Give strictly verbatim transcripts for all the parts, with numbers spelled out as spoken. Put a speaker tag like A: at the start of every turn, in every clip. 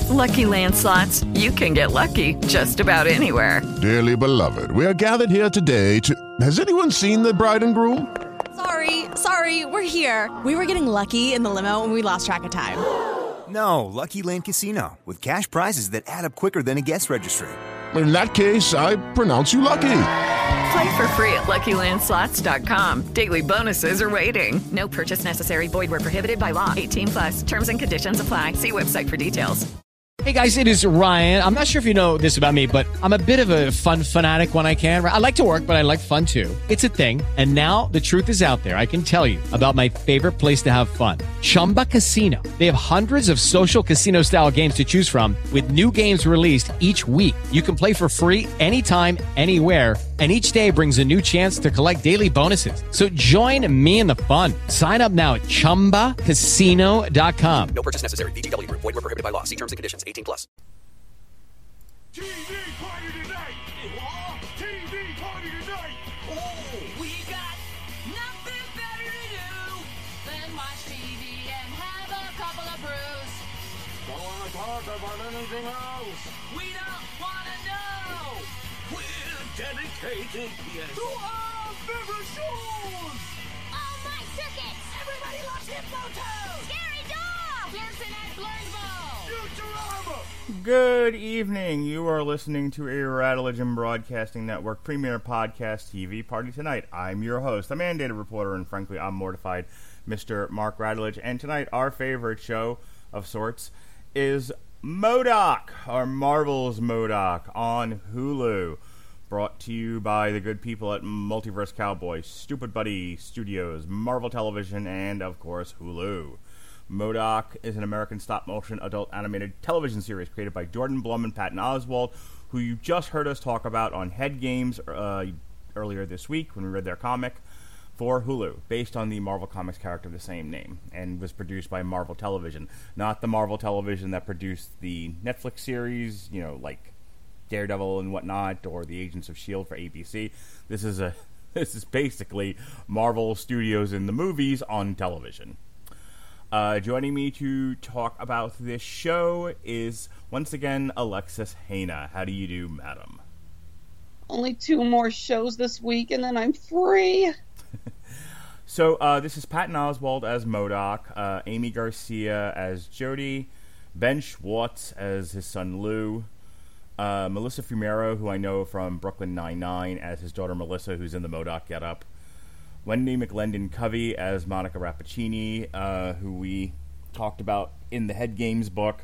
A: Lucky Land Slots, you can get lucky just about anywhere.
B: Dearly beloved, we are gathered here today to... Has anyone seen the bride and groom?
C: Sorry, sorry, we're here. We were getting lucky in the limo and we lost track of time.
D: No, Lucky Land Casino, with cash prizes that add up quicker than a guest registry.
B: In that case, I pronounce you lucky.
A: Play for free at Lucky Land Slots dot com. Daily bonuses are waiting. No purchase necessary. Void where prohibited by law. eighteen plus. Terms and conditions apply. See website for details.
E: Hey guys, it is Ryan. I'm not sure if you know this about me, but I'm a bit of a fun fanatic when I can. I like to work, but I like fun too. It's a thing. And now the truth is out there. I can tell you about my favorite place to have fun. Chumba Casino. They have hundreds of social casino style games to choose from with new games released each week. You can play for free anytime, anywhere. And each day brings a new chance to collect daily bonuses. So join me in the fun. Sign up now at chumba casino dot com.
F: No purchase necessary. V G W Group. Void where prohibited by law. See terms and conditions. eighteen plus.
G: T V party tonight. T V party tonight.
H: Oh, we got nothing better to do than watch T V and have a couple of brews.
G: Don't want to talk about anything else.
H: We don't want to know.
G: We're dedicated yes.
H: To our favorite shows.
I: Oh, my circuits.
H: Everybody loves Hypnotoad.
I: Scary Dog.
H: Pearson and Blurnsball.
G: Futurama.
J: Good evening. You are listening to a Rattlegion Broadcasting Network Premier Podcast T V Party Tonight. I'm your host, the mandated reporter, and frankly, I'm mortified, Mister Mark Rattledge. And tonight, our favorite show of sorts is MODOK, or Marvel's MODOK, on Hulu. Brought to you by the good people at Multiverse Cowboy, Stupid Buddy Studios, Marvel Television, and, of course, Hulu. MODOK is an American stop-motion adult animated television series created by Jordan Blum and Patton Oswalt, who you just heard us talk about on Head Games uh, earlier this week when we read their comic for Hulu, based on the Marvel Comics character of the same name, and was produced by Marvel Television, not the Marvel Television that produced the Netflix series, you know, like Daredevil and whatnot, or the Agents of S H I E L D for A B C. This is a this is basically Marvel Studios in the movies on television. Uh, joining me to talk about this show is, once again, Alexis Haina. How do you do, madam?
K: Only two more shows this week, and then I'm free.
J: So, uh, this is Patton Oswalt as MODOK, uh, Amy Garcia as Jody, Ben Schwartz as his son Lou, uh, Melissa Fumero, who I know from Brooklyn Nine-Nine, as his daughter Melissa, who's in the MODOK getup, Wendy McLendon Covey as Monica Rappaccini, uh, who we talked about in the Head Games book.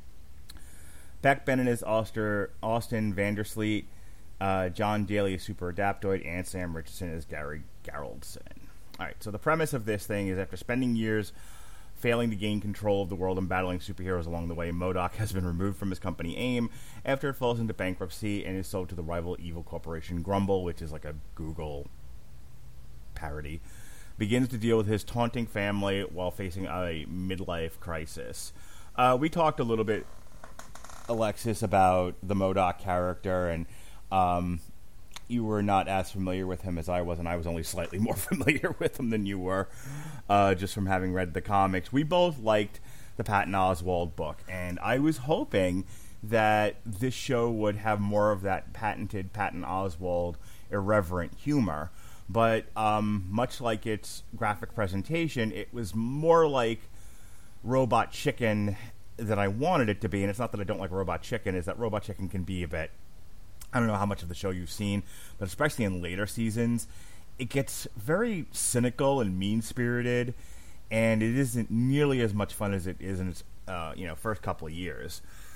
J: Beck Bennett as Oster, Austin Vandersleet, uh, John Daly as Super Adaptoid, and Sam Richardson as Gary Geraldson. Alright, so the premise of this thing is, after spending years failing to gain control of the world and battling superheroes along the way, MODOK has been removed from his company AIM after it falls into bankruptcy and is sold to the rival evil corporation Grumble, which is like a Google parody, begins to deal with his taunting family while facing a midlife crisis. Uh, we talked a little bit, Alexis, about the MODOK character, and um, you were not as familiar with him as I was, and I was only slightly more familiar with him than you were, uh, just from having read the comics. We both liked the Patton Oswalt book, and I was hoping that this show would have more of that patented Patton Oswalt irreverent humor. But um, much like its graphic presentation, it was more like Robot Chicken than I wanted it to be. And it's not that I don't like Robot Chicken, it's that Robot Chicken can be a bit... I don't know how much of the show you've seen, but especially in later seasons, it gets very cynical and mean-spirited, and it isn't nearly as much fun as it is in its uh, you know first couple of years.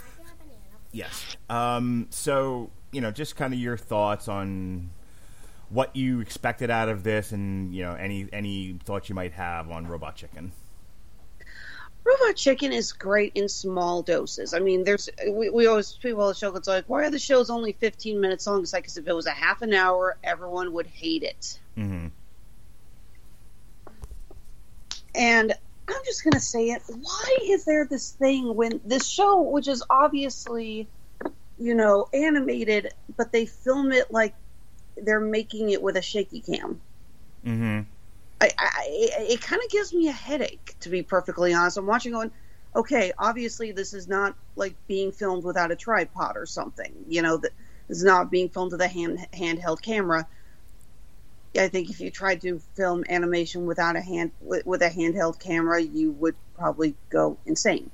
J: Yes. Um, so, you know, just kind of your thoughts on what you expected out of this, and, you know, any any thoughts you might have on Robot Chicken.
K: Robot Chicken is great in small doses. I mean, there's we, we always people on the show it's like, why are the shows only fifteen minutes long? It's like, because if it was a half an hour, everyone would hate it.
J: Mm-hmm.
K: And I'm just gonna say it. Why is there this thing when this show, which is obviously, you know, animated, but they film it like they're making it with a shaky cam?
J: Mm-hmm.
K: I, I, it kind of gives me a headache, to be perfectly honest. I'm watching going, okay, obviously this is not like being filmed without a tripod or something. You know, that this is not being filmed with a hand handheld camera. I think if you tried to film animation without a hand with, with a handheld camera, you would probably go insane.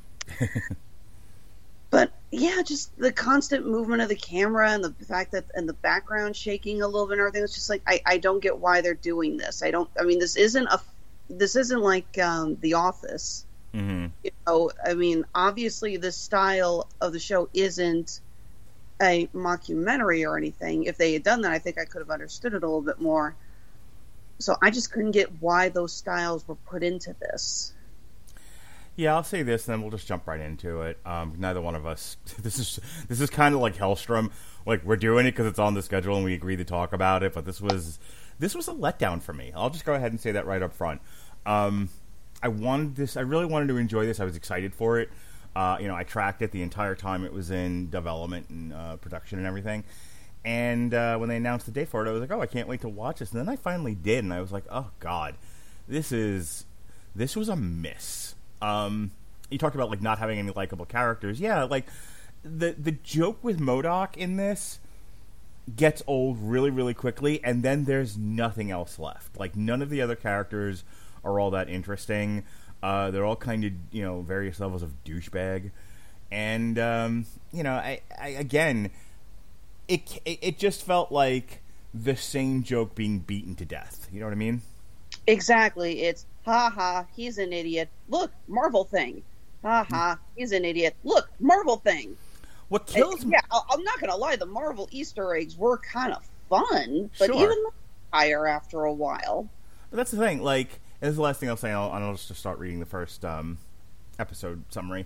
K: But yeah, just the constant movement of the camera and the fact that and the background shaking a little bit and everything. It's just like I, I don't get why they're doing this. I don't. I mean, this isn't a this isn't like um, The Office.
J: Mm-hmm.
K: You know, I mean, obviously the style of the show isn't a mockumentary or anything. If they had done that, I think I could have understood it a little bit more. So I just couldn't get why those styles were put into this.
J: Yeah, I'll say this, and then we'll just jump right into it. Um, neither one of us. This is this is kind of like Hellstrom. Like, we're doing it because it's on the schedule and we agreed to talk about it. But this was this was a letdown for me. I'll just go ahead and say that right up front. Um, I wanted this. I really wanted to enjoy this. I was excited for it. Uh, you know, I tracked it the entire time it was in development and uh, production and everything. And uh, when they announced the date for it, I was like, "Oh, I can't wait to watch this." And then I finally did, and I was like, "Oh God, this is this was a miss." Um, you talked about like not having any likable characters. Yeah, like the the joke with MODOK in this gets old really, really quickly, and then there's nothing else left. Like none of the other characters are all that interesting. Uh, they're all kind of, you know, various levels of douchebag, and um, you know, I, I again, it it just felt like the same joke being beaten to death. You know what I mean? Exactly.
K: It's ha ha, he's an idiot. Look, Marvel thing. Ha ha, he's an idiot. Look, Marvel thing.
J: What kills
K: me? Yeah, I'm not gonna lie. The Marvel Easter eggs were kind of fun, but
J: sure.
K: even higher after a while.
J: But that's the thing. Like, and this is the last thing I'll say. I'll, I'll just start reading the first um, episode summary.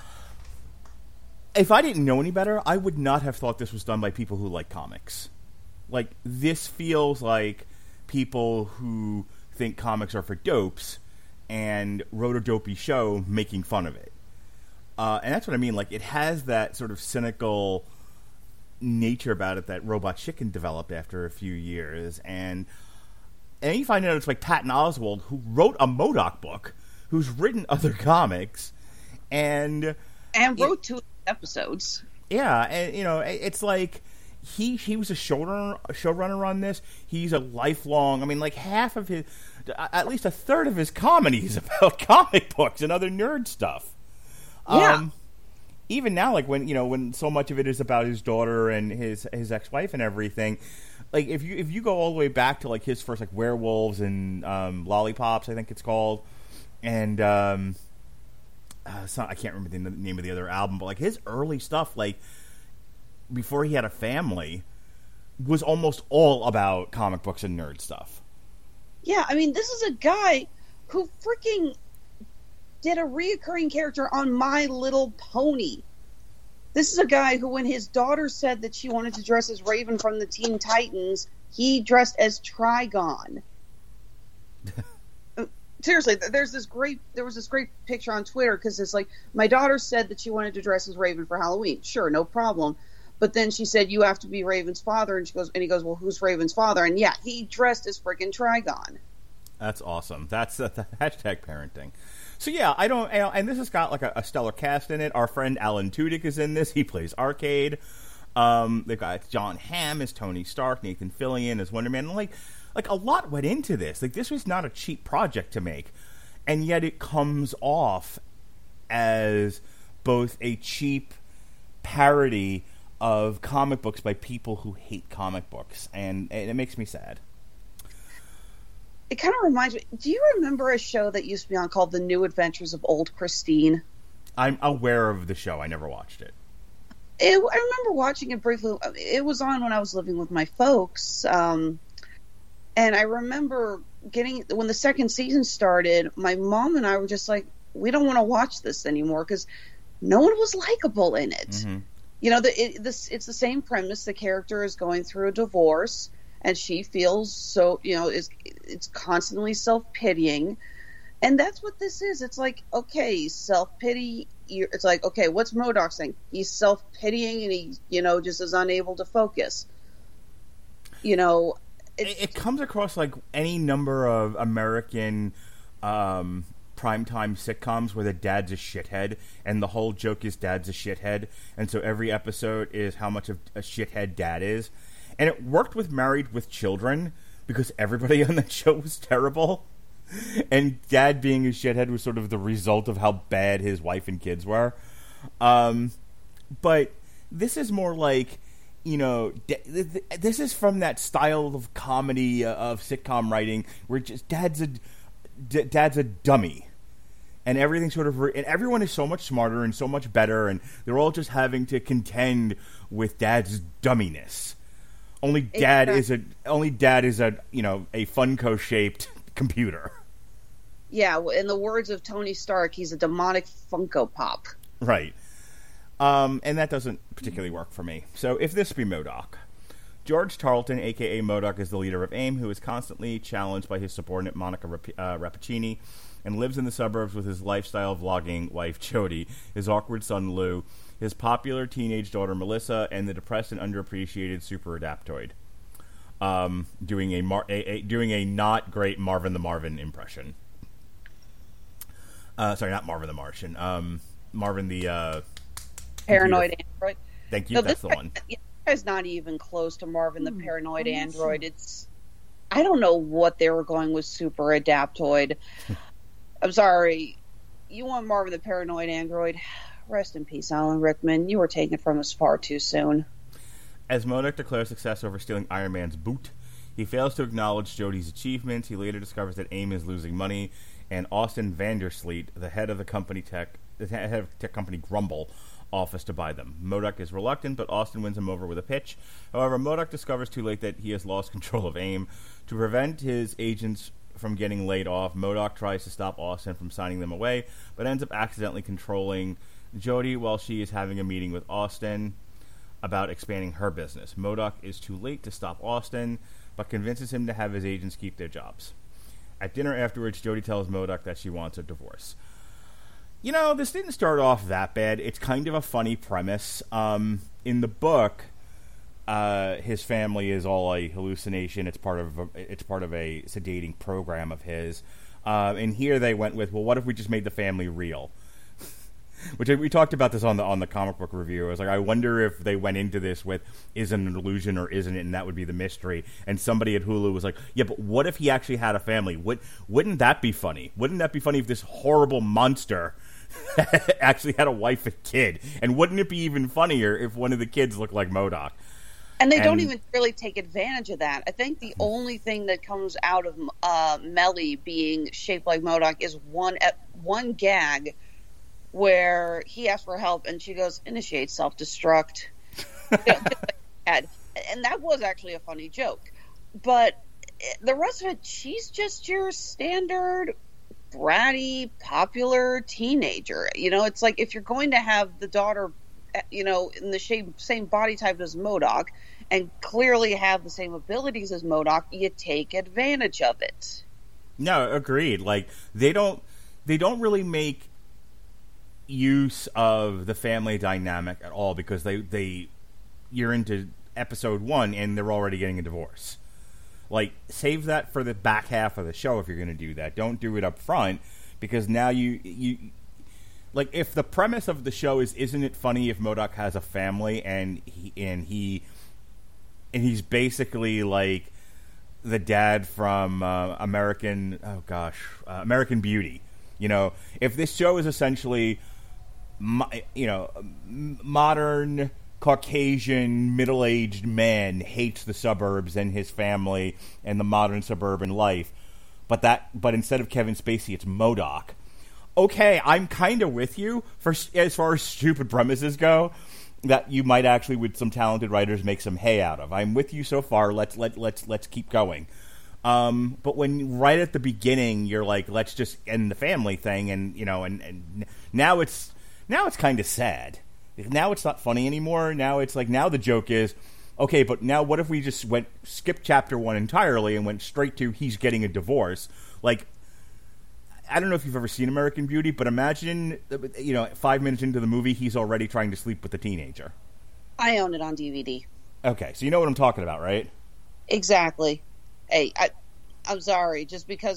J: If I didn't know any better, I would not have thought this was done by people who like comics. Like, this feels like people who think comics are for dopes and wrote a dopey show making fun of it. Uh, and that's what I mean. Like, it has that sort of cynical nature about it that Robot Chicken developed after a few years. And and you find out it's like Patton Oswalt, who wrote a MODOK book, who's written other comics, and...
K: And wrote it, two episodes.
J: Yeah, and, you know, it's like... He he was a showrunner, showrunner on this. He's a lifelong... I mean, like, half of his... At least a third of his comedy is about comic books and other nerd stuff.
K: Yeah.
J: Um, even now, like, when, you know, when so much of it is about his daughter and his his ex-wife and everything, like, if you if you go all the way back to, like, his first, like, Werewolves and um, Lollipops, I think it's called, and um, uh, it's not, I can't remember the name of the other album, but, like, his early stuff, like, before he had a family, was almost all about comic books and nerd stuff.
K: Yeah, I mean, this is a guy who freaking did a reoccurring character on My Little Pony. This is a guy who, when his daughter said that she wanted to dress as Raven from the Teen Titans, he dressed as Trigon. Seriously, there's this great. There was this great picture on Twitter because it's like, my daughter said that she wanted to dress as Raven for Halloween. Sure, no problem. But then she said, you have to be Raven's father, and she goes, and he goes, well, who's Raven's father? And yeah, he dressed as freaking Trigon.
J: That's awesome. That's uh, the hashtag parenting. So yeah, I don't, and this has got like a, a stellar cast in it. Our friend Alan Tudyk is in this. He plays Arcade. Um, they've got John Hamm as Tony Stark, Nathan Fillion as Wonder Man. And like, like a lot went into this. Like, this was not a cheap project to make, and yet it comes off as both a cheap parody of comic books by people who hate comic books, and, and it makes me sad.
K: It kind of reminds me, do you remember a show that used to be on called The New Adventures of Old Christine?
J: I'm aware of the show. I never watched it.
K: it I remember watching it briefly. It was on when I was living with my folks, um, and I remember getting, when the second season started, my mom and I were just like, we don't want to watch this anymore because no one was likable in it.
J: Mm-hmm.
K: You know, the, it, this, it's the same premise. The character is going through a divorce, and she feels so, you know, is it's constantly self-pitying. And that's what this is. It's like, okay, self-pity. It's like, okay, what's MODOK saying? He's self-pitying, and he, you know, just is unable to focus. You know,
J: it, it comes across like any number of American um, primetime sitcoms where the dad's a shithead, and the whole joke is dad's a shithead, and so every episode is how much of a shithead dad is. And it worked with Married with Children, because everybody on that show was terrible. And dad being a shithead was sort of the result of how bad his wife and kids were. Um, but this is more like, you know, this is from that style of comedy, uh, of sitcom writing, where just dad's a, d- dad's a dummy. And everything sort of, re- and everyone is so much smarter and so much better, and they're all just having to contend with dad's dumminess. Only dad is a only dad is a you know a Funko shaped computer.
K: Yeah, in the words of Tony Stark, he's a demonic Funko Pop.
J: Right, um, and that doesn't particularly work for me. So if this be MODOK, George Tarleton, aka MODOK, is the leader of AIM, who is constantly challenged by his subordinate Monica Rap- uh, Rappaccini, and lives in the suburbs with his lifestyle vlogging wife Jody, his awkward son Lou, his popular teenage daughter Melissa, and the depressed and underappreciated super adaptoid, um, doing a, Mar- a, a doing a not great Marvin the Marvin impression. Uh, sorry, not Marvin the Martian. Um, Marvin the uh,
K: Paranoid
J: computer.
K: Android.
J: Thank you.
K: No,
J: that's
K: this
J: the one.
K: This guy's not even close to Marvin the Paranoid Android. It's I don't know what they were going with super adaptoid. I'm sorry. You want Marvin the Paranoid Android? Rest in peace, Alan Rickman. You were taken from us far too soon.
J: As MODOK declares success over stealing Iron Man's boot, he fails to acknowledge Jody's achievements. He later discovers that AIM is losing money, and Austin Vandersleet, the head of the company tech, the head of tech company Grumble, offers to buy them. MODOK is reluctant, but Austin wins him over with a pitch. However, MODOK discovers too late that he has lost control of AIM. To prevent his agents from getting laid off, MODOK tries to stop Austin from signing them away, but ends up accidentally controlling Jody while she is having a meeting with Austin about expanding her business. MODOK is too late to stop Austin, but convinces him to have his agents keep their jobs. At dinner afterwards, Jody tells MODOK that she wants a divorce. You know, this didn't start off that bad. It's kind of a funny premise. Um, in the book, uh, his family is all a hallucination. It's part of a, it's part of a sedating program of his. Uh, and here they went with, well, what if we just made the family real? Which we talked about this on the on the comic book review. I was like, I wonder if they went into this with, is it an illusion or isn't it? And that would be the mystery. And somebody at Hulu was like, yeah, but what if he actually had a family? Would, wouldn't that be funny? Wouldn't that be funny if this horrible monster actually had a wife and kid? And wouldn't it be even funnier if one of the kids looked like MODOK?
K: And they
J: and,
K: don't even really take advantage of that. I think the only thing that comes out of uh, Melly being shaped like MODOK is one one gag where he asks for help and she goes, initiate self-destruct. And that was actually a funny joke. But the rest of it, she's just your standard bratty, popular teenager. You know, it's like if you're going to have the daughter, you know, in the same, same body type as MODOK and clearly have the same abilities as MODOK, you take advantage of it.
J: No, agreed. Like, they don't, they don't really make use of the family dynamic at all because they they you're into episode one and they're already getting a divorce. Like, save that for the back half of the show if you're going to do that. Don't do it up front because now you you like if the premise of the show is isn't it funny if MODOK has a family and he and he and he's basically like the dad from uh, American oh gosh uh, American Beauty. You know, if this show is essentially you know, modern Caucasian middle-aged man hates the suburbs and his family and the modern suburban life, but that but instead of Kevin Spacey, it's MODOK. Okay, I'm kind of with you for as far as stupid premises go. That you might actually, with some talented writers, make some hay out of. I'm with you so far. Let's let let's let's keep going. Um, but when right at the beginning you're like, let's just end the family thing, and you know, and, and now it's. Now it's kind of sad. Now it's not funny anymore. Now it's like, now the joke is, okay, but now what if we just went, skipped chapter one entirely and went straight to he's getting a divorce? Like, I don't know if you've ever seen American Beauty, but imagine, you know, five minutes into the movie, he's already trying to sleep with a teenager.
K: I own it on D V D.
J: Okay, so you know what I'm talking about, right?
K: Exactly. Hey, I, I'm sorry, just because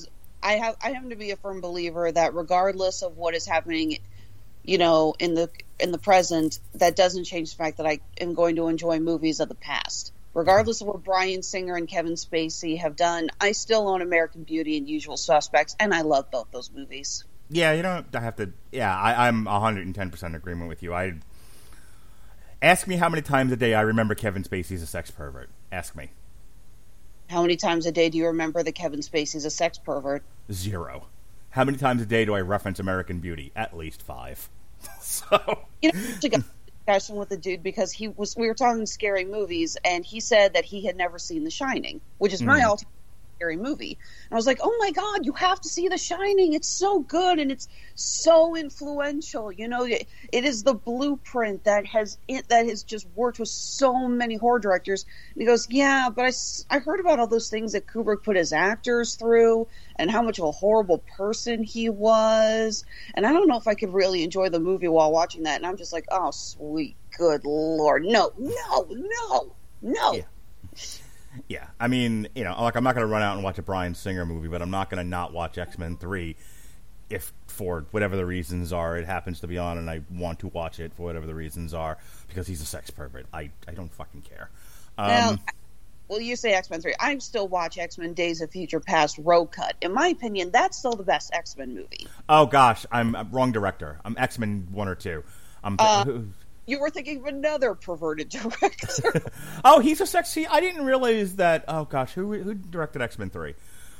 K: I have I happen to be a firm believer that regardless of what is happening, you know, in the in the present, that doesn't change the fact that I am going to enjoy movies of the past. Regardless of what Bryan Singer and Kevin Spacey have done, I still own American Beauty and Usual Suspects, and I love both those movies.
J: Yeah, you don't have to. Yeah, I, I'm one hundred ten percent in agreement with you. I ask me how many times a day I remember Kevin Spacey's a sex pervert. Ask me.
K: How many times a day do you remember that Kevin Spacey's a sex pervert?
J: Zero. How many times a day do I reference American Beauty? At least five. So
K: you know, I got a discussion with the dude because he was. We were talking scary movies, and he said that he had never seen The Shining, which is my
J: Mm.
K: all-time scary movie. And I was like, oh my God, you have to see The Shining. It's so good and it's so influential. You know, it, it is the blueprint that has it, that has just worked with so many horror directors. And he goes, yeah, but I, s- I heard about all those things that Kubrick put his actors through and how much of a horrible person he was. And I don't know if I could really enjoy the movie while watching that. And I'm just like, oh, sweet, good Lord. No, no, no, no.
J: Yeah. Yeah, I mean, you know, like I'm not going to run out and watch a Bryan Singer movie, but I'm not going to not watch X-Men three if, for whatever the reasons are, it happens to be on and I want to watch it for whatever the reasons are because he's a sex pervert. I, I don't fucking care. Um,
K: Well, well, you say X-Men three. I still watch X-Men Days of Future Past Road Cut. In my opinion, that's still the best X-Men movie.
J: oh, gosh, I'm, I'm wrong director. I'm X-Men one or two. I'm
K: Uh, You were thinking of another perverted director.
J: oh, he's a sexy. I didn't realize that. Oh, gosh, who who directed X-Men three?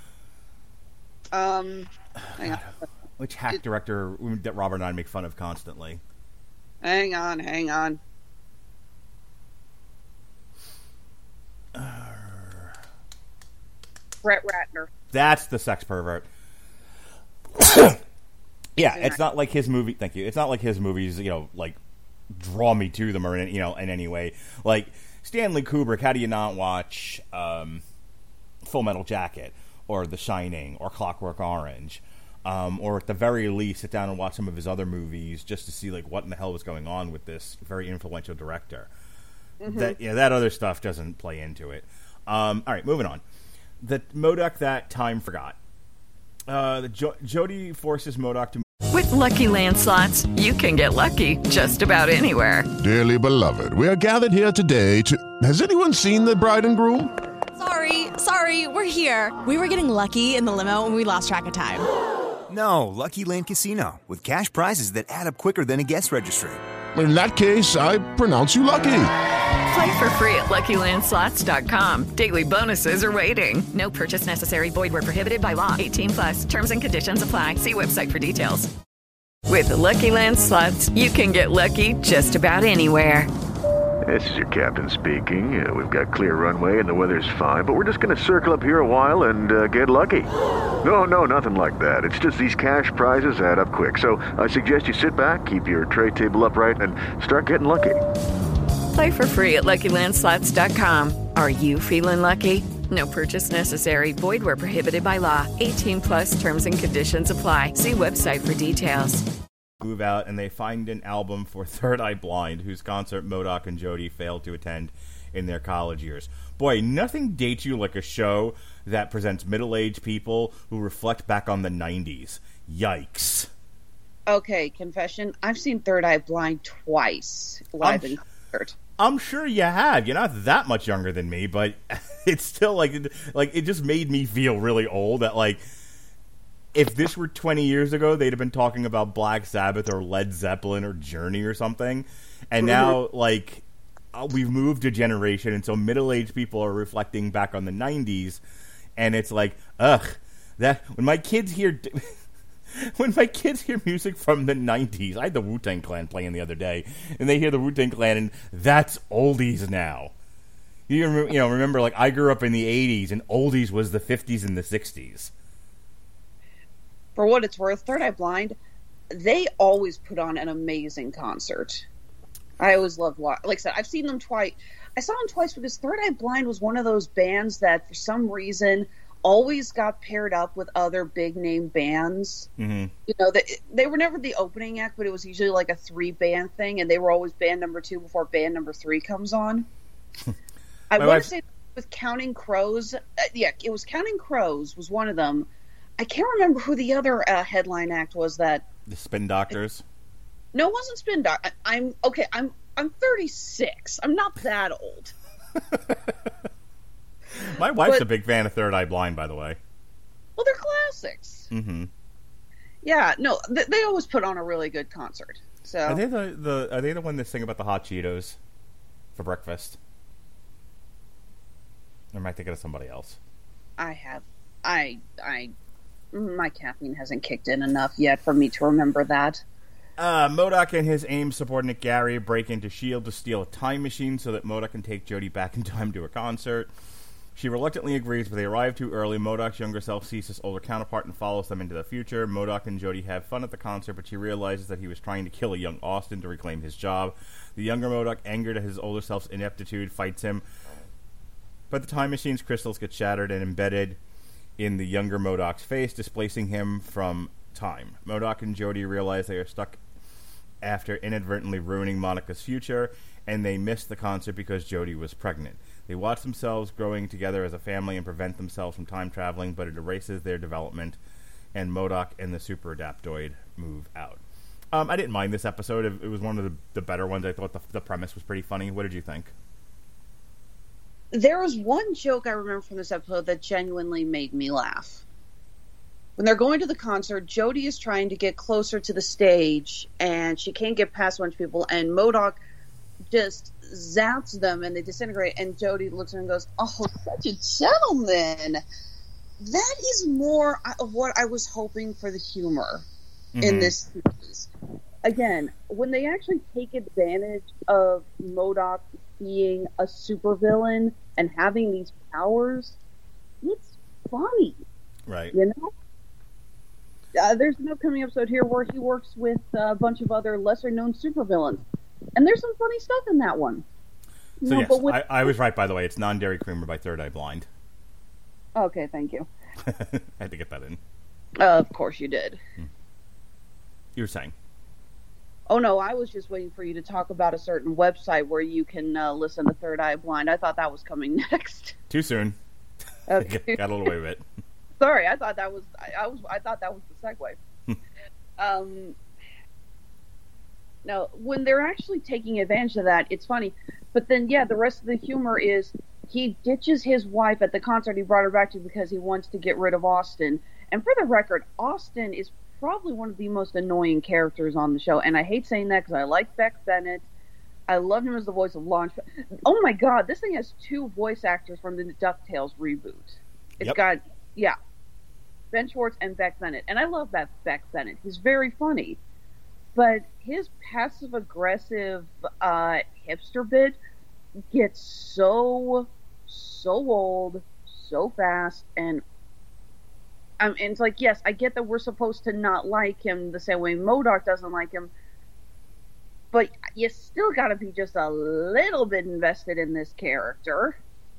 K: um, hang on.
J: Which hack director that Robert and I make fun of constantly?
K: Hang on, hang on. Brett Ratner.
J: That's the sex pervert. Yeah, it's not like his movie. Thank you. It's not like his movies, you know, like draw me to them or in, you know, in any way. Like Stanley Kubrick, how do you not watch um, Full Metal Jacket or The Shining or Clockwork Orange, um, or at the very least sit down and watch some of his other movies just to see like what in the hell was going on with this very influential director.
K: Mm-hmm.
J: That yeah, that other stuff doesn't play into it. Um, all right, moving on. The MODOK that time forgot. Uh, the jo- Jody forces MODOK to.
A: With Lucky Land Slots, you can get lucky just about anywhere.
B: Dearly beloved, we are gathered here today to... Has anyone seen the bride and groom?
C: Sorry, sorry, we're here. We were getting lucky in the limo and we lost track of time.
D: No, Lucky Land Casino, with cash prizes that add up quicker than a guest registry.
B: In that case, I pronounce you lucky.
A: Play for free at Lucky Land Slots dot com. Daily bonuses are waiting. No purchase necessary. Void where prohibited by law. eighteen plus. Terms and conditions apply. See website for details. With the Lucky Land Slots, you can get lucky just about anywhere.
L: This is your captain speaking. Uh, we've got clear runway and the weather's fine, but we're just going to circle up here a while and uh, get lucky. No, no, nothing like that. It's just these cash prizes add up quick. So I suggest you sit back, keep your tray table upright, and start getting lucky.
A: Play for free at Lucky Land Slots dot com. Are you feeling lucky? No purchase necessary. Void where prohibited by law. eighteen plus terms and conditions apply. See website for details.
J: Move out and they find an album for Third Eye Blind, whose concert MODOK and Jody failed to attend in their college years. Boy, nothing dates you like a show that presents middle-aged people who reflect back on the nineties. Yikes.
K: Okay, confession. I've seen Third Eye Blind twice live
J: I'm,
K: in concert.
J: I'm sure you have. You're not that much younger than me, but it's still like, like it just made me feel really old that like, if this were twenty years ago, they'd have been talking about Black Sabbath or Led Zeppelin or Journey or something. And now, like, uh, we've moved a generation, and so middle-aged people are reflecting back on the nineties, and it's like, ugh, that when my kids hear... When my kids hear music from the nineties, I had the Wu-Tang Clan playing the other day, and they hear the Wu-Tang Clan, and that's oldies now. You, rem- you know, remember, like, I grew up in the eighties, and oldies was the fifties and the sixties.
K: For what it's worth, Third Eye Blind, they always put on an amazing concert. I always loved watching. Like I said, I've seen them twice. I saw them twice because Third Eye Blind was one of those bands that, for some reason, always got paired up with other big name bands.
J: Mm-hmm.
K: You know, they, they were never the opening act, but it was usually like a three band thing, and they were always band number two before band number three comes on. I want to say with Counting Crows, uh, yeah, it was Counting Crows was one of them. I can't remember who the other uh, headline act was that.
J: The Spin Doctors?
K: No, it wasn't Spin Doctors. I'm, okay, I'm I'm thirty-six. I'm not that old.
J: My wife's
K: but,
J: a big fan of Third Eye Blind, by the way.
K: Well, they're classics.
J: Mm-hmm.
K: Yeah, no, th- they always put on a really good concert. So
J: Are they the, the are they the one that sing about the hot Cheetos for breakfast? Or am I thinking of somebody else?
K: I have, I, I, my caffeine hasn't kicked in enough yet for me to remember that.
J: Uh, MODOK and his AIM subordinate Gary break into S H I E L D to steal a time machine so that MODOK can take Jodie back in time to a concert. She reluctantly agrees, but they arrive too early. MODOK's younger self sees his older counterpart and follows them into the future. MODOK and Jodie have fun at the concert, but she realizes that he was trying to kill a young Austin to reclaim his job. The younger MODOK, angered at his older self's ineptitude, fights him, but the time machine's crystals get shattered and embedded in the younger MODOK's face, displacing him from time. MODOK and Jodie realize they are stuck after inadvertently ruining Monica's future, and they miss the concert because Jodie was pregnant. They watch themselves growing together as a family and prevent themselves from time traveling, but it erases their development, and MODOK and the Super Adaptoid move out. Um, I didn't mind this episode. It, it was one of the, the better ones. I thought the, the premise was pretty funny. What did you think?
K: There was one joke I remember from this episode that genuinely made me laugh. When they're going to the concert, Jodie is trying to get closer to the stage, and she can't get past a bunch of people, and MODOK just zaps them, and they disintegrate, and Jodie looks at her and goes, "Oh, such a gentleman." That is more of what I was hoping for the humor mm-hmm. in this series. Again, when they actually take advantage of MODOK being a supervillain and having these powers, it's funny.
J: Right.
K: You know? Uh, there's an upcoming episode here where he works with a bunch of other lesser-known supervillains. And there's some funny stuff in that one.
J: So,
K: no,
J: yes,
K: but with...
J: I, I was right, by the way. It's Non-Dairy Creamer by Third Eye Blind.
K: Okay, thank you.
J: I had to get that in.
K: Uh, of course you did.
J: You were saying?
K: Oh, no, I was just waiting for you to talk about a certain website where you can uh, listen to Third Eye Blind. I thought that was coming next.
J: Too soon.
K: Okay.
J: Got a little way with it.
K: Sorry, I thought that was I, I was I thought that was the segue. um, no, when they're actually taking advantage of that, it's funny. But then, yeah, the rest of the humor is he ditches his wife at the concert he brought her back to because he wants to get rid of Austin. And for the record, Austin is probably one of the most annoying characters on the show. And I hate saying that because I like Beck Bennett. I love him as the voice of Launch. Oh my God, this thing has two voice actors from the DuckTales reboot. It's
J: yep. got,
K: yeah, Ben Schwartz and Beck Bennett. And I love that Beck Bennett. He's very funny. But his passive-aggressive uh, hipster bit gets so, so old, so fast, and um, and it's like, yes, I get that we're supposed to not like him the same way MODOK doesn't like him, but you still got to be just a little bit invested in this character.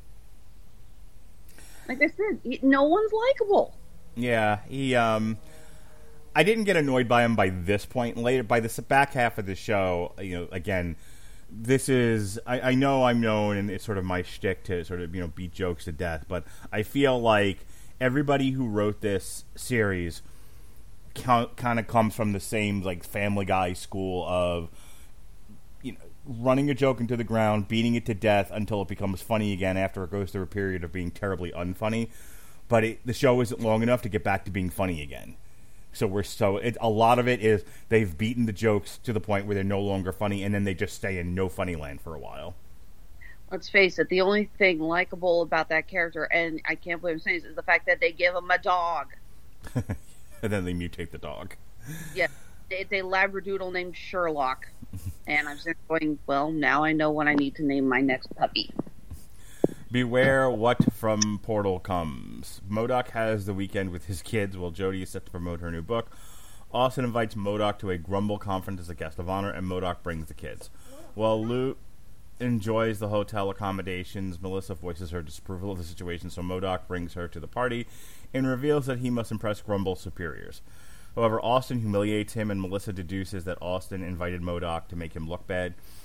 K: Like I said, he, no one's likable.
J: Yeah, he, um... I didn't get annoyed by him by this point. Later, by the back half of the show, you know, again, this is... I, I know I'm known, and it's sort of my shtick to sort of, you know, beat jokes to death, but I feel like everybody who wrote this series kind of comes from the same, like, Family Guy school of, you know, running a joke into the ground, beating it to death until it becomes funny again after it goes through a period of being terribly unfunny. But it, the show isn't long enough to get back to being funny again. So we're so it, a lot of it is they've beaten the jokes to the point where they're no longer funny, and then they just stay in no funny land for a while.
K: Let's face it, the only thing likable about that character, and I can't believe I'm saying this, is the fact that they give him a dog.
J: And then they mutate the dog.
K: Yeah, it's a Labradoodle named Sherlock. And I'm just going, well, now I know when I need to name my next puppy.
J: Beware what from Portal comes. MODOK has the weekend with his kids while Jodie is set to promote her new book. Austin invites MODOK to a Grumble conference as a guest of honor, and MODOK brings the kids. While Lou enjoys the hotel accommodations, Melissa voices her disapproval of the situation, so MODOK brings her to the party and reveals that he must impress Grumble's superiors. However, Austin humiliates him, and Melissa deduces that Austin invited MODOK to make him look bad.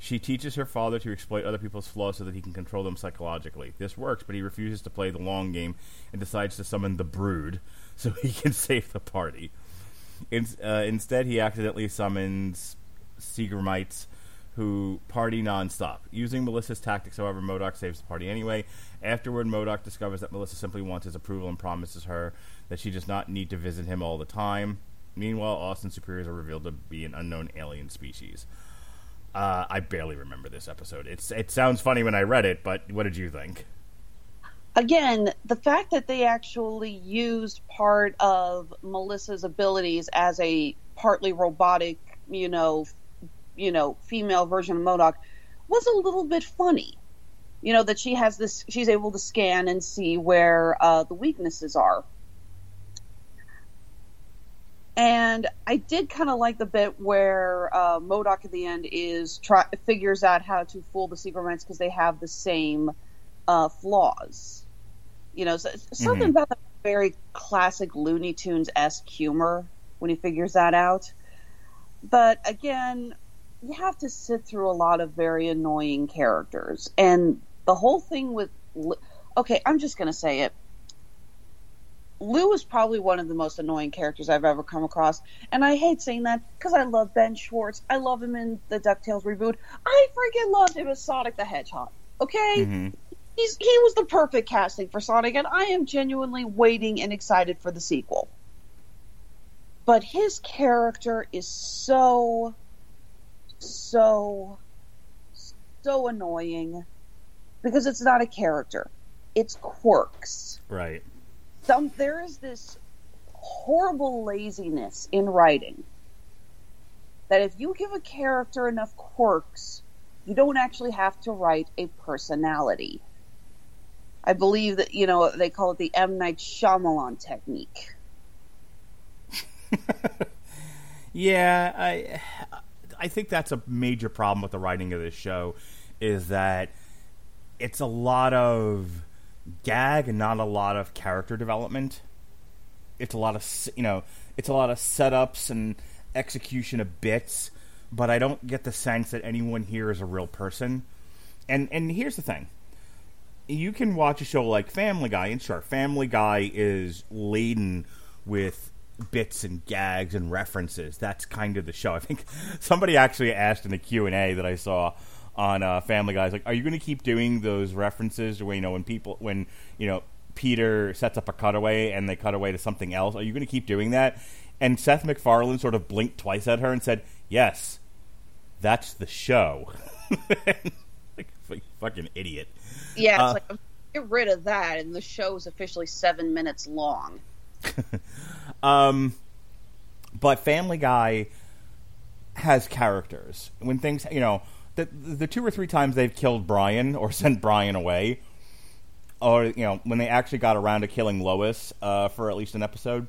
J: She teaches her father to exploit other people's flaws so that he can control them psychologically. This works, but he refuses to play the long game and decides to summon the Brood so he can save the party. In, uh, instead, he accidentally summons Seagramites, who party nonstop. Using Melissa's tactics, however, MODOK saves the party anyway. Afterward, MODOK discovers that Melissa simply wants his approval and promises her that she does not need to visit him all the time. Meanwhile, Austin's superiors are revealed to be an unknown alien species. Uh, I barely remember this episode. It's It sounds funny when I read it, but what did you think?
K: Again, the fact that they actually used part of Melissa's abilities as a partly robotic, you know, you know, female version of MODOK was a little bit funny. You know, that she has this, she's able to scan and see where uh, the weaknesses are. And I did kind of like the bit where uh, MODOK at the end is try figures out how to fool the Seagramites because they have the same uh, flaws. You know, so, something
J: Mm-hmm.
K: about the very classic Looney Tunes-esque humor when he figures that out. But again, you have to sit through a lot of very annoying characters. And the whole thing with... Okay, I'm just going to say it. Lou is probably one of the most annoying characters I've ever come across. And I hate saying that because I love Ben Schwartz. I love him in the DuckTales reboot. I freaking loved him as Sonic the Hedgehog. Okay?
J: Mm-hmm.
K: He's, he was the perfect casting for Sonic, and I am genuinely waiting and excited for the sequel. But his character is so, so, so annoying because it's not a character. It's quirks.
J: Right.
K: Some, there is this horrible laziness in writing that if you give a character enough quirks, you don't actually have to write a personality. I believe that, you know, they call it the M. Night Shyamalan technique.
J: Yeah, I I think that's a major problem with the writing of this show, is that it's a lot of gag and not a lot of character development. It's a lot of, you know, it's a lot of setups and execution of bits, but I don't get the sense that anyone here is a real person. And and here's the thing. You can watch a show like Family Guy, and sure, Family Guy is laden with bits and gags and references. That's kind of the show. I think somebody actually asked in the Q and A that I saw on uh, Family Guy, like, are you going to keep doing those references where, you know, when people, when, you know, Peter sets up a cutaway and they cut away to something else, are you going to keep doing that? And Seth MacFarlane sort of blinked twice at her and said, yes, that's the show. Like, like, fucking idiot.
K: Yeah, it's
J: Uh,
K: like, get rid of that, and the show is officially seven minutes long.
J: um, but Family Guy has characters. When things, you know, the the two or three times they've killed Brian or sent Brian away, or, you know, when they actually got around to killing Lois uh, for at least an episode,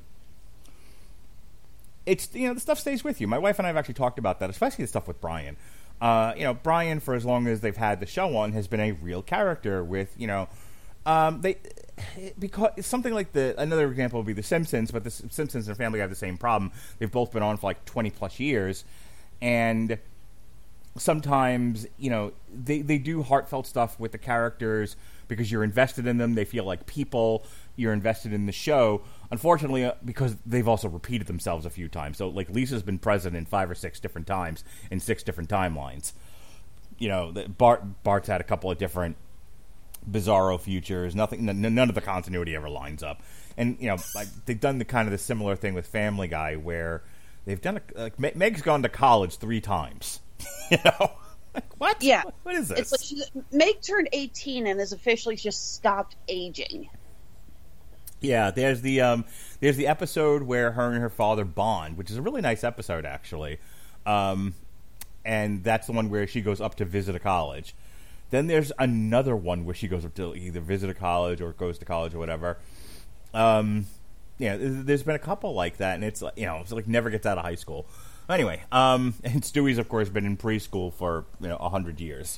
J: it's, you know, the stuff stays with you. My wife and I have actually talked about that, especially the stuff with Brian. Uh, you know, Brian, for as long as they've had the show on, has been a real character with, you know, um, they, because something like the, another example would be The Simpsons, but The Simpsons and Family Guy have the same problem. They've both been on for like twenty plus years, and sometimes, you know, they, they do heartfelt stuff with the characters because you're invested in them. They feel like people. You're invested in the show. Unfortunately, uh, because they've also repeated themselves a few times. So, like, Lisa's been present in five or six different times in six different timelines. You know, the, Bart Bart's had a couple of different bizarro futures. Nothing, n- none of the continuity ever lines up. And, you know, like, they've done the kind of the similar thing with Family Guy, where they've done a, like, Meg's gone to college three times. You know, like, what?
K: Yeah,
J: what, what is this?
K: It's like she, Meg turned eighteen and has officially just stopped aging.
J: Yeah, there's the um, there's the episode where her and her father bond, which is a really nice episode, actually. Um, and that's the one where she goes up to visit a college. Then there's another one where she goes up to either visit a college or goes to college or whatever. Um, yeah, there's been a couple like that, and it's, you know, it's like never gets out of high school. Anyway, um, and Stewie's, of course, been in preschool for, you know, a hundred years.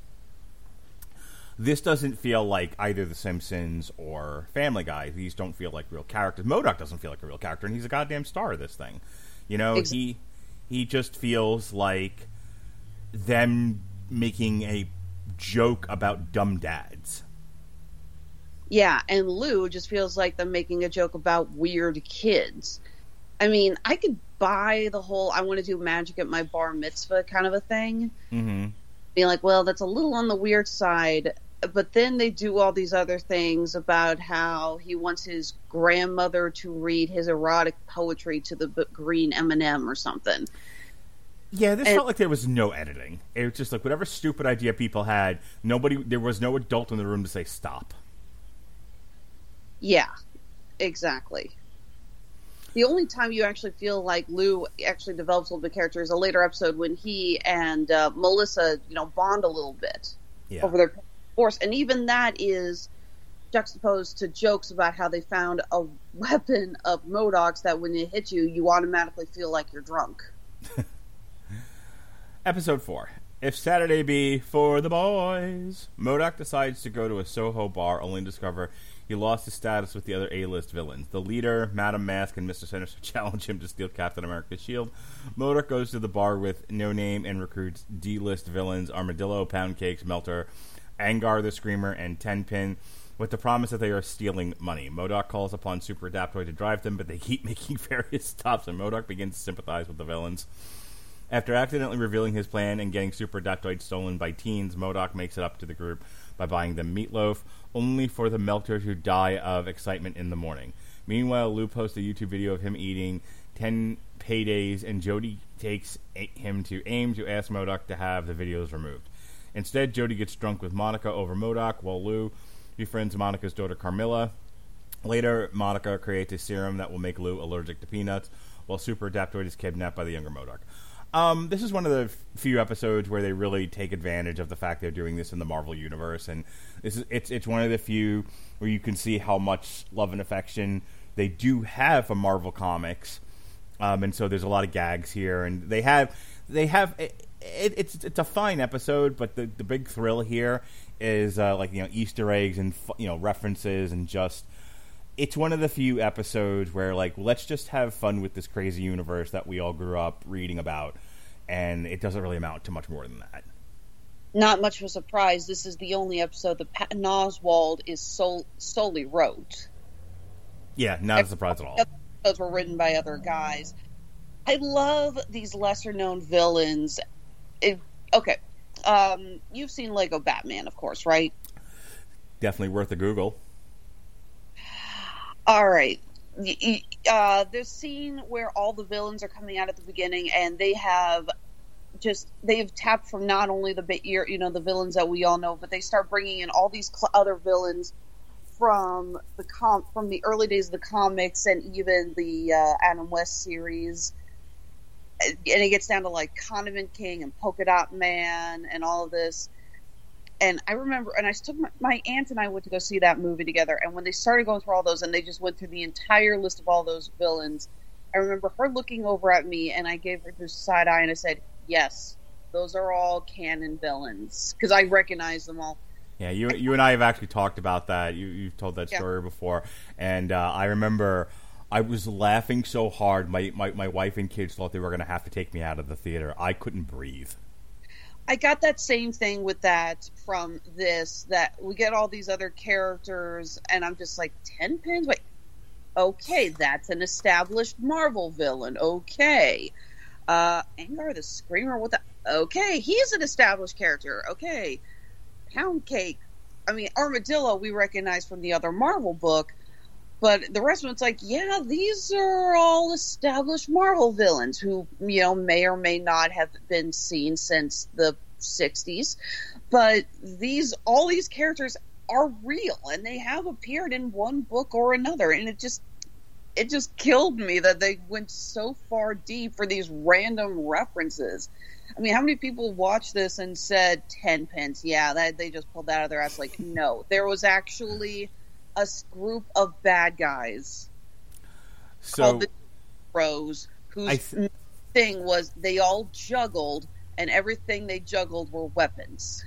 J: This doesn't feel like either The Simpsons or Family Guy. These don't feel like real characters. MODOK doesn't feel like a real character, and he's a goddamn star of this thing. You know,
K: Exactly.
J: he he just feels like them making a joke about dumb dads.
K: Yeah, and Lou just feels like them making a joke about weird kids. I mean, I could buy the whole I want to do magic at my bar mitzvah kind of a thing.
J: Mm-hmm.
K: Being like, well, that's a little on the weird side. But then they do all these other things about how he wants his grandmother to read his erotic poetry to the b- green M and M or something.
J: Yeah, this
K: and,
J: felt like there was no editing. It was just like whatever stupid idea people had, nobody, there was no adult in the room to say stop.
K: Yeah, exactly. The only time you actually feel like Lou actually develops a little bit of character is a later episode when he and uh, Melissa, you know, bond a little bit
J: yeah.
K: over their force. And even that is juxtaposed to jokes about how they found a weapon of MODOK's that when it hits you, you automatically feel like you're drunk.
J: Episode four. If Saturday be for the boys, MODOK decides to go to a Soho bar only to discover he lost his status with the other A-list villains. The leader, Madam Mask, and Mister Sinister challenge him to steal Captain America's shield. MODOK goes to the bar with No Name and recruits D-list villains Armadillo, Pound Cakes, Melter, Angar the Screamer, and Tenpin with the promise that they are stealing money. MODOK calls upon Super Adaptoid to drive them, but they keep making various stops, and MODOK begins to sympathize with the villains. After accidentally revealing his plan and getting Super Adaptoid stolen by teens, MODOK makes it up to the group by buying them meatloaf, only for the Melter to die of excitement in the morning. Meanwhile, Lou posts a YouTube video of him eating ten paydays, and Jody takes him to AIM to ask MODOK to have the videos removed. Instead, Jody gets drunk with Monica over MODOK, while Lou befriends Monica's daughter Carmilla. Later, Monica creates a serum that will make Lou allergic to peanuts, while Super Adaptoid is kidnapped by the younger MODOK. Um, this is one of the f- few episodes where they really take advantage of the fact they're doing this in the Marvel Universe, and this is it's it's one of the few where you can see how much love and affection they do have for Marvel Comics, um, and so there's a lot of gags here, and they have they have it, it, it's it's a fine episode, but the the big thrill here is uh, like you know Easter eggs and you know references and just. It's one of the few episodes where, like, let's just have fun with this crazy universe that we all grew up reading about, and it doesn't really amount to much more than that.
K: Not much of a surprise. This is the only episode that Patton Oswalt is sol- solely wrote.
J: Yeah, not a surprise at all.
K: Episodes were written by other guys. I love these lesser-known villains. It, okay, um, you've seen Lego Batman, of course, right?
J: Definitely worth a Google.
K: All right. Uh, the scene where all the villains are coming out at the beginning, and they have just they've tapped from not only the you know the villains that we all know, but they start bringing in all these cl- other villains from the com- from the early days of the comics and even the uh, Adam West series. And it gets down to like Condiment King and Polka Dot Man and all of this. And I remember, and I took my, my aunt and I went to go see that movie together. And when they started going through all those, and they just went through the entire list of all those villains, I remember her looking over at me, and I gave her this side eye, and I said, "Yes, those are all canon villains," because I recognize them all.
J: Yeah, you you and I have actually talked about that. You you've told that story yeah. before, and uh, I remember I was laughing so hard. My, my my wife and kids thought they were going to have to take me out of the theater. I couldn't breathe.
K: I got that same thing with that from this, that we get all these other characters, and I'm just like, ten pins? Wait, okay, that's an established Marvel villain, okay. Uh, Angar the Screamer, what the, okay, he's an established character, okay. Pound Cake, I mean, Armadillo we recognize from the other Marvel book, but the rest of it's like, yeah, these are all established Marvel villains who, you know, may or may not have been seen since the sixties. But these, all these characters are real, and they have appeared in one book or another. And it just, it just killed me that they went so far deep for these random references. I mean, how many people watched this and said ten pence? Yeah, that they just pulled that out of their ass. Like, no, there was actually a group of bad guys
J: so,
K: called the Bros, whose th- thing was they all juggled, and everything they juggled were weapons.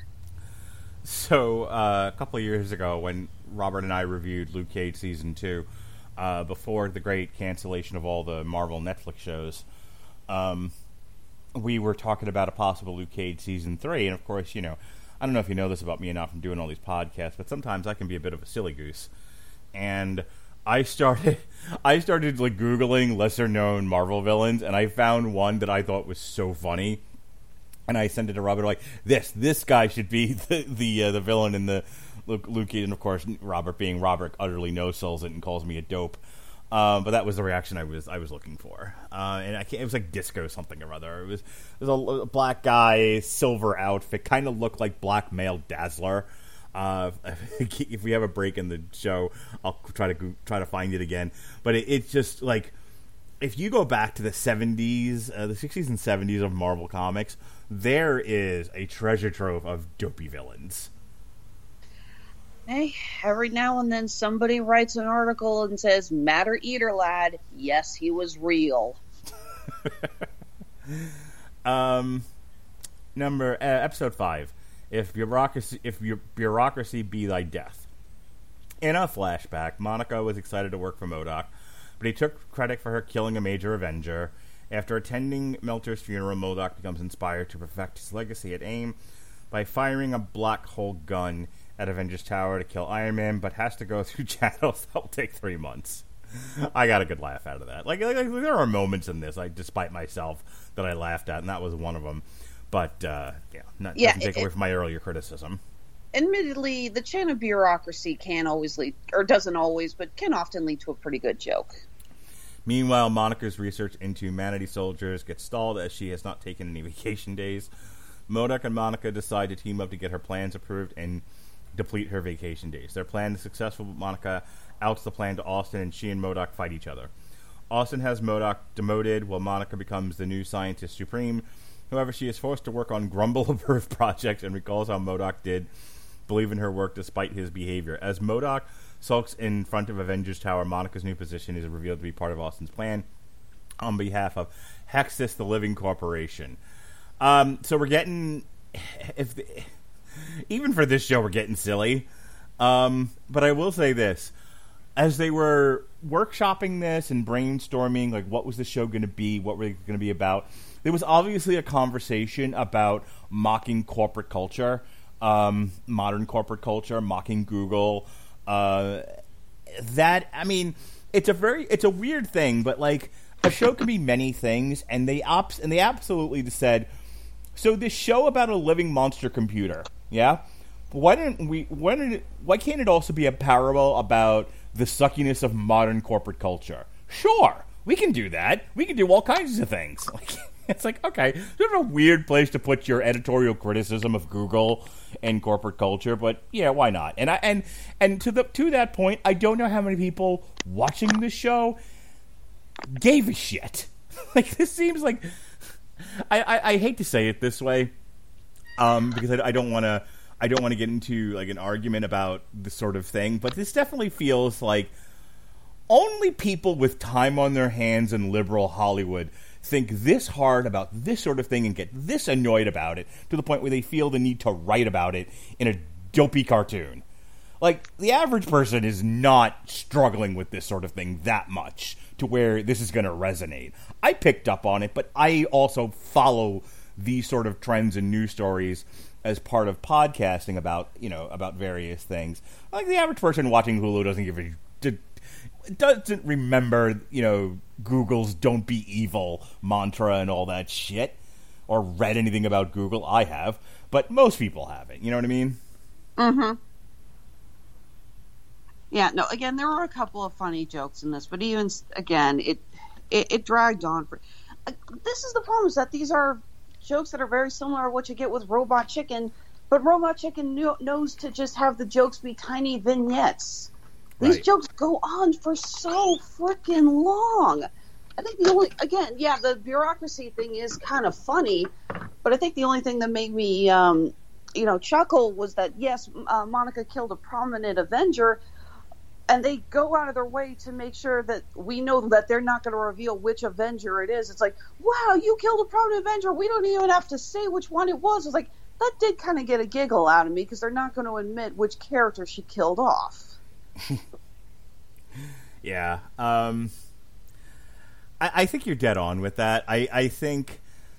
J: So uh, a couple of years ago, when Robert and I reviewed Luke Cage season two, uh, before the great cancellation of all the Marvel Netflix shows, um, we were talking about a possible Luke Cage season three, and of course, you know, I don't know if you know this about me or not from doing all these podcasts, but sometimes I can be a bit of a silly goose. And I started, I started like Googling lesser known Marvel villains, and I found one that I thought was so funny. And I sent it to Robert, like, this, this guy should be the the, uh, the villain in the Luke, Luke Cage, and of course, Robert being Robert utterly no-sells it and calls me a dope. Um, but that was the reaction I was I was looking for. Uh, and I can't, it was like disco something or other. It was, it was a, a black guy, silver outfit, kind of looked like black male Dazzler. Uh, if we have a break in the show, I'll try to try to find it again. But it, it's just like, if you go back to the seventies, uh, the sixties and seventies of Marvel Comics, there is a treasure trove of dopey villains.
K: Hey, every now and then somebody writes an article and says, "Matter Eater lad, yes, he was real."
J: um, number uh, episode five. If bureaucracy, if your bureaucracy be thy death. In a flashback, Monica was excited to work for MODOK, but he took credit for her killing a major Avenger. After attending Melter's funeral, MODOK becomes inspired to perfect his legacy at AIM by firing a black hole gun at Avengers Tower to kill Iron Man, but has to go through channels that will take three months. I got a good laugh out of that. Like, like, like there are moments in this, like, despite myself, that I laughed at, and that was one of them. But, uh, yeah, not,
K: yeah,
J: doesn't take
K: it,
J: away from my earlier criticism.
K: Admittedly, the chain of bureaucracy can always lead, or doesn't always, but can often lead to a pretty good joke.
J: Meanwhile, Monica's research into Humanity Soldiers gets stalled as she has not taken any vacation days. MODOK and Monica decide to team up to get her plans approved and deplete her vacation days. Their plan is successful, but Monica outs the plan to Austin, and she and MODOK fight each other. Austin has MODOK demoted, while Monica becomes the new Scientist Supreme. However, she is forced to work on Grumble of Earth projects and recalls how MODOK did believe in her work despite his behavior. As MODOK sulks in front of Avengers Tower, Monica's new position is revealed to be part of Austin's plan on behalf of Hexus, the Living Corporation. Um, so we're getting... if the, even for this show, we're getting silly. Um, but I will say this. As they were workshopping this and brainstorming, like, what was the show going to be, what were they going to be about, there was obviously a conversation about mocking corporate culture, um, modern corporate culture, mocking Google. Uh, that, I mean, it's a very, it's a weird thing, but, like, a show can be many things, and they ops, and they absolutely said, so this show about a living monster computer, yeah? Why didn't we, why did it, why can't it also be a parable about the suckiness of modern corporate culture? Sure, we can do that. We can do all kinds of things. Like, it's like, okay, sort of a weird place to put your editorial criticism of Google and corporate culture, but yeah, why not? And I and and to the to that point, I don't know how many people watching this show gave a shit. Like, this seems like, I, I, I hate to say it this way, um, because I, I don't want to I don't want to get into like an argument about this sort of thing, but this definitely feels like only people with time on their hands in liberal Hollywood think this hard about this sort of thing and get this annoyed about it to the point where they feel the need to write about it in a dopey cartoon. Like, the average person is not struggling with this sort of thing that much to where this is going to resonate. I picked up on it, but I also follow these sort of trends and news stories as part of podcasting about, you know, about various things. Like, the average person watching Hulu doesn't give a doesn't remember, you know, Google's "Don't be evil" mantra and all that shit, or read anything about Google. I have, but most people haven't. You know what I mean?
K: Mm-hmm. Yeah. No. Again, there were a couple of funny jokes in this, but even again, it it, it dragged on. For, uh, this is the problem: is that these are jokes that are very similar to what you get with Robot Chicken, but Robot Chicken knew, knows to just have the jokes be tiny vignettes. These
J: right.
K: jokes go on for so freaking long. I think the only, again, yeah, the bureaucracy thing is kind of funny, but I think the only thing that made me, um, you know, chuckle was that, yes, uh, Monica killed a prominent Avenger, and they go out of their way to make sure that we know that they're not going to reveal which Avenger it is. It's like, wow, you killed a prominent Avenger. We don't even have to say which one it was. It's like, that did kind of get a giggle out of me because they're not going to admit which character she killed off.
J: Yeah. Um, I, I think you're dead on with that. I, I think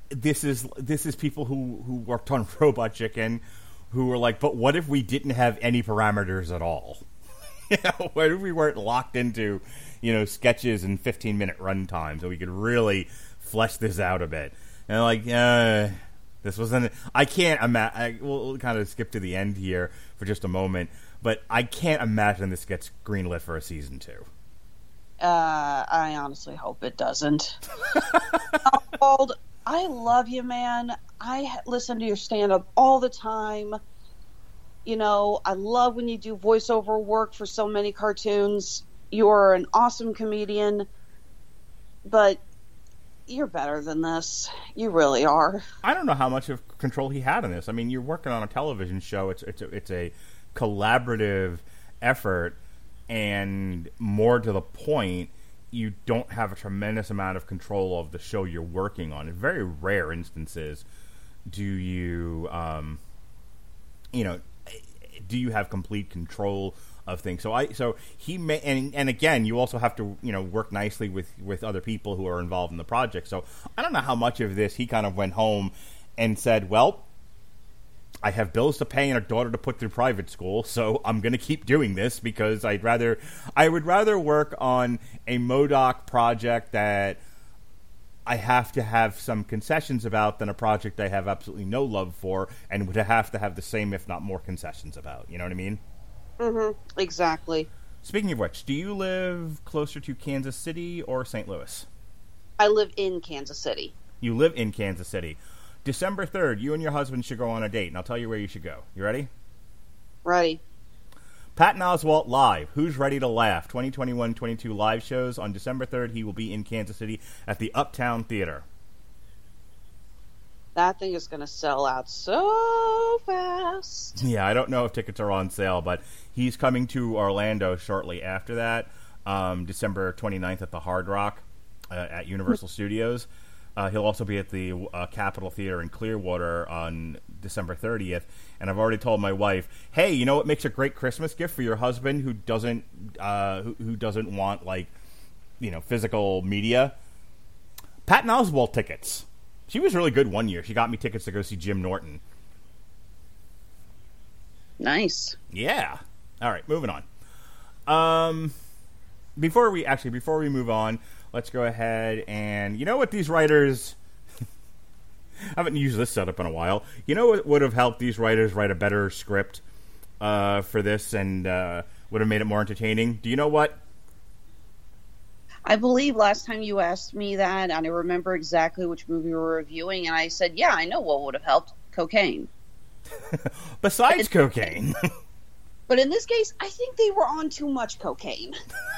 J: this is this is people who, who worked on Robot Chicken who were like, but what if we didn't have any parameters at all? You know, what if we weren't locked into, you know, sketches and fifteen minute run times, so we could really flesh this out a bit? And like, uh, this wasn't. I can't imagine. We'll, we'll kind of skip to the end here for just a moment, but I can't imagine this gets greenlit for a season two.
K: Uh, I honestly hope it doesn't. Oswald, I love you, man. I listen to your stand-up all the time. You know, I love when you do voiceover work for so many cartoons. You're an awesome comedian, but you're better than this. You really are.
J: I don't know how much of control he had in this. I mean, you're working on a television show. It's it's a, it's a collaborative effort, and more to the point, you don't have a tremendous amount of control of the show you're working on. In very rare instances, do you, um, you know, do you have complete control of things? So I, so he may, and and again, you also have to, you know, work nicely with with other people who are involved in the project. So I don't know how much of this he kind of went home and said, well, I have bills to pay and a daughter to put through private school, so I'm going to keep doing this because I'd rather, I would rather work on a M O D O K project that I have to have some concessions about than a project I have absolutely no love for and would have to have the same, if not more, concessions about. You know what I mean?
K: Mm-hmm. Exactly.
J: Speaking of which, do you live closer to Kansas City or Saint Louis?
K: I live in Kansas City.
J: You live in Kansas City. December third, you and your husband should go on a date, and I'll tell you where you should go. You ready?
K: Ready.
J: Patton Oswalt Live. Who's Ready to Laugh? twenty twenty-one twenty-two live shows. On December third, he will be in Kansas City at the Uptown Theater.
K: That thing is going to sell out so fast.
J: Yeah, I don't know if tickets are on sale, but he's coming to Orlando shortly after that, um, December twenty-ninth at the Hard Rock uh, at Universal Studios. Uh, he'll also be at the uh, Capitol Theater in Clearwater on December thirtieth. And I've already told my wife, hey, you know what makes a great Christmas gift for your husband who doesn't uh, who, who doesn't want, like, you know, physical media? Patton Oswalt tickets. She was really good one year. She got me tickets to go see Jim Norton.
K: Nice.
J: Yeah. All right, moving on. Um, before we actually before we move on, let's go ahead and, you know what these writers, I haven't used this setup in a while. You know what would have helped these writers write a better script uh, for this and uh, would have made it more entertaining? Do you know what?
K: I believe last time you asked me that, and I remember exactly which movie we were reviewing, and I said, yeah, I know what would have helped. Cocaine.
J: Besides cocaine.
K: But in this case, I think they were on too much cocaine.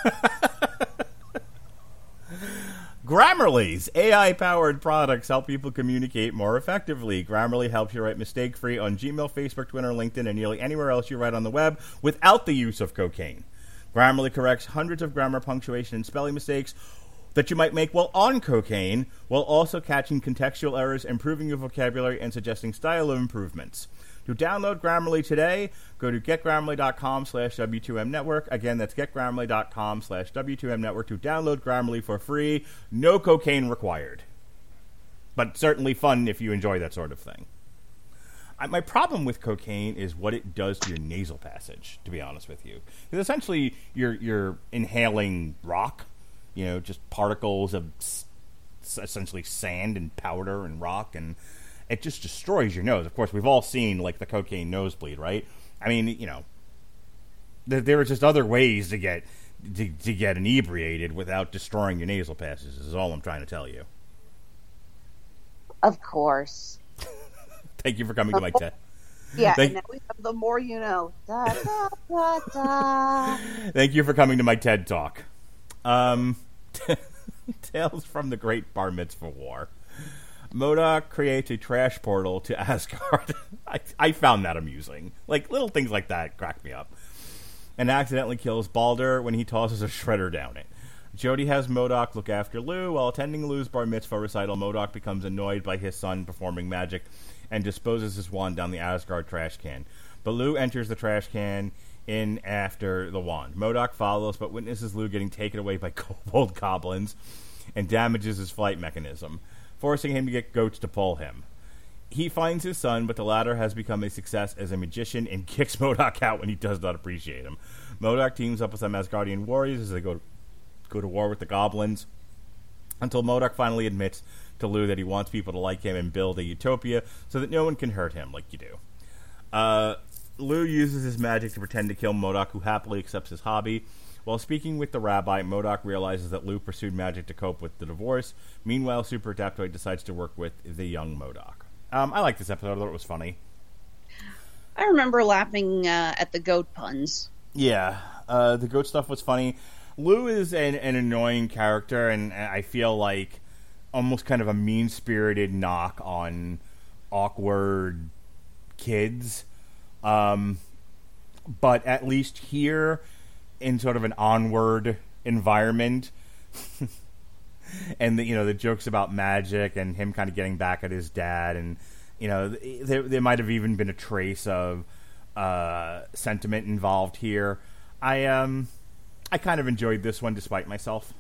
J: Grammarly's A I-powered products help people communicate more effectively. Grammarly helps you write mistake-free on Gmail, Facebook, Twitter, LinkedIn, and nearly anywhere else you write on the web without the use of cocaine. Grammarly corrects hundreds of grammar, punctuation, and spelling mistakes that you might make while on cocaine, while also catching contextual errors, improving your vocabulary, and suggesting style improvements. To download Grammarly today, go to getgrammarly.com slash W2M network. Again, that's getgrammarly.com slash W2M network to download Grammarly for free. No cocaine required. But certainly fun if you enjoy that sort of thing. I, my problem with cocaine is what it does to your nasal passage, to be honest with you. Because essentially, you're, you're inhaling rock, you know, just particles of s- essentially sand and powder and rock, and it just destroys your nose. Of course, we've all seen, like, the cocaine nosebleed, right? I mean, you know, there, there are just other ways to get to, to get inebriated without destroying your nasal passages, is all I'm trying to tell you.
K: Of course.
J: Thank you for coming to my TED.
K: Yeah,
J: Thank-
K: and now we have the more you know. Da, da, da, da.
J: Thank you for coming to my TED Talk. Um, Tales from the Great Bar Mitzvah War. M O D O K creates a trash portal to Asgard. I, I found that amusing. Like, little things like that crack me up. And accidentally kills Balder when he tosses a shredder down it. Jody has M O D O K look after Lou. While attending Lou's bar mitzvah recital, M O D O K becomes annoyed by his son performing magic and disposes his wand down the Asgard trash can. But Lou enters the trash can in after the wand. M O D O K follows, but witnesses Lou getting taken away by kobold goblins and damages his flight mechanism. forcing him to get goats to pull him. He finds his son, but the latter has become a success as a magician and kicks MODOK out when he does not appreciate him. MODOK teams up with some Asgardian warriors as they go, go to war with the goblins, until MODOK finally admits to Lou that he wants people to like him and build a utopia so that no one can hurt him like you do. Uh, Lou uses his magic to pretend to kill MODOK, who happily accepts his hobby. While speaking with the rabbi, MODOK realizes that Lou pursued magic to cope with the divorce. Meanwhile, Super Adaptoid decides to work with the young MODOK. Um, I like this episode. I thought it was funny.
K: I remember laughing uh, at the goat puns.
J: Yeah, uh, the goat stuff was funny. Lou is an, an annoying character, and I feel like almost kind of a mean-spirited knock on awkward kids. Um, but at least here, in sort of an onward environment, and the, you know, the jokes about magic and him kind of getting back at his dad, and you know, there, there might have even been a trace of uh, sentiment involved here. I um, I kind of enjoyed this one despite myself.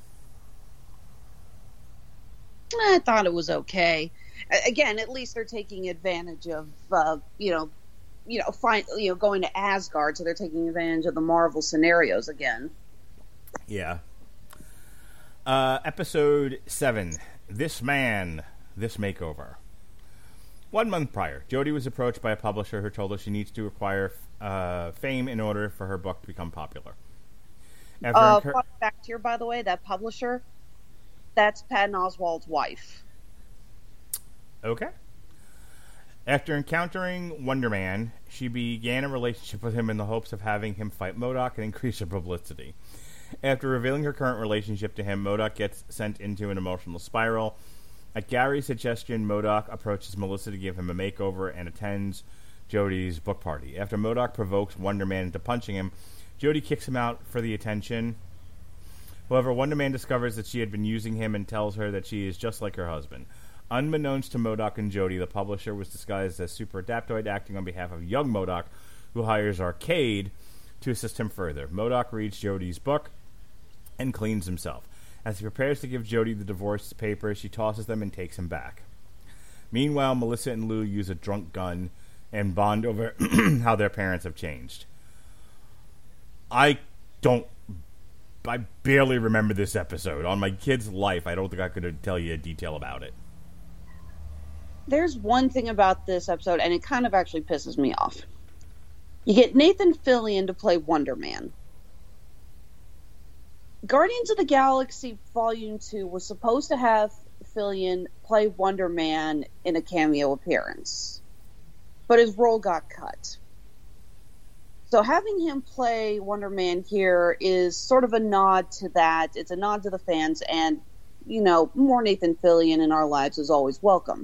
K: I thought it was okay. Again, at least they're taking advantage of uh, you know, you know, find you know, going to Asgard, so they're taking advantage of the Marvel scenarios again.
J: Yeah. Uh, episode seven, This Man, This Makeover. One month prior, Jodie was approached by a publisher who told her she needs to acquire uh, fame in order for her book to become popular. After
K: Uh,
J: incur-
K: fun fact here, by the way, that publisher, that's Patton Oswalt's wife.
J: Okay. After encountering Wonder Man, she began a relationship with him in the hopes of having him fight MODOK and increase her publicity. After revealing her current relationship to him, MODOK gets sent into an emotional spiral. At Gary's suggestion, MODOK approaches Melissa to give him a makeover and attends Jodie's book party. After MODOK provokes Wonder Man into punching him, Jodie kicks him out for the attention. However, Wonder Man discovers that she had been using him and tells her that she is just like her husband. Unbeknownst to MODOK and Jodie, the publisher was disguised as Super Adaptoid, acting on behalf of young MODOK, who hires Arcade to assist him further. MODOK reads Jodie's book and cleans himself. As he prepares to give Jodie the divorce papers, she tosses them and takes him back. Meanwhile, Melissa and Lou use a drunk gun and bond over how their parents have changed. I don't... I barely remember this episode. On my kid's life, I don't think I could tell you a detail about it.
K: There's one thing about this episode, and it kind of actually pisses me off. You get Nathan Fillion to play Wonder Man. Guardians of the Galaxy Volume two was supposed to have Fillion play Wonder Man in a cameo appearance, but his role got cut. So having him play Wonder Man here is sort of a nod to that. It's a nod to the fans, and, you know, more Nathan Fillion in our lives is always welcome.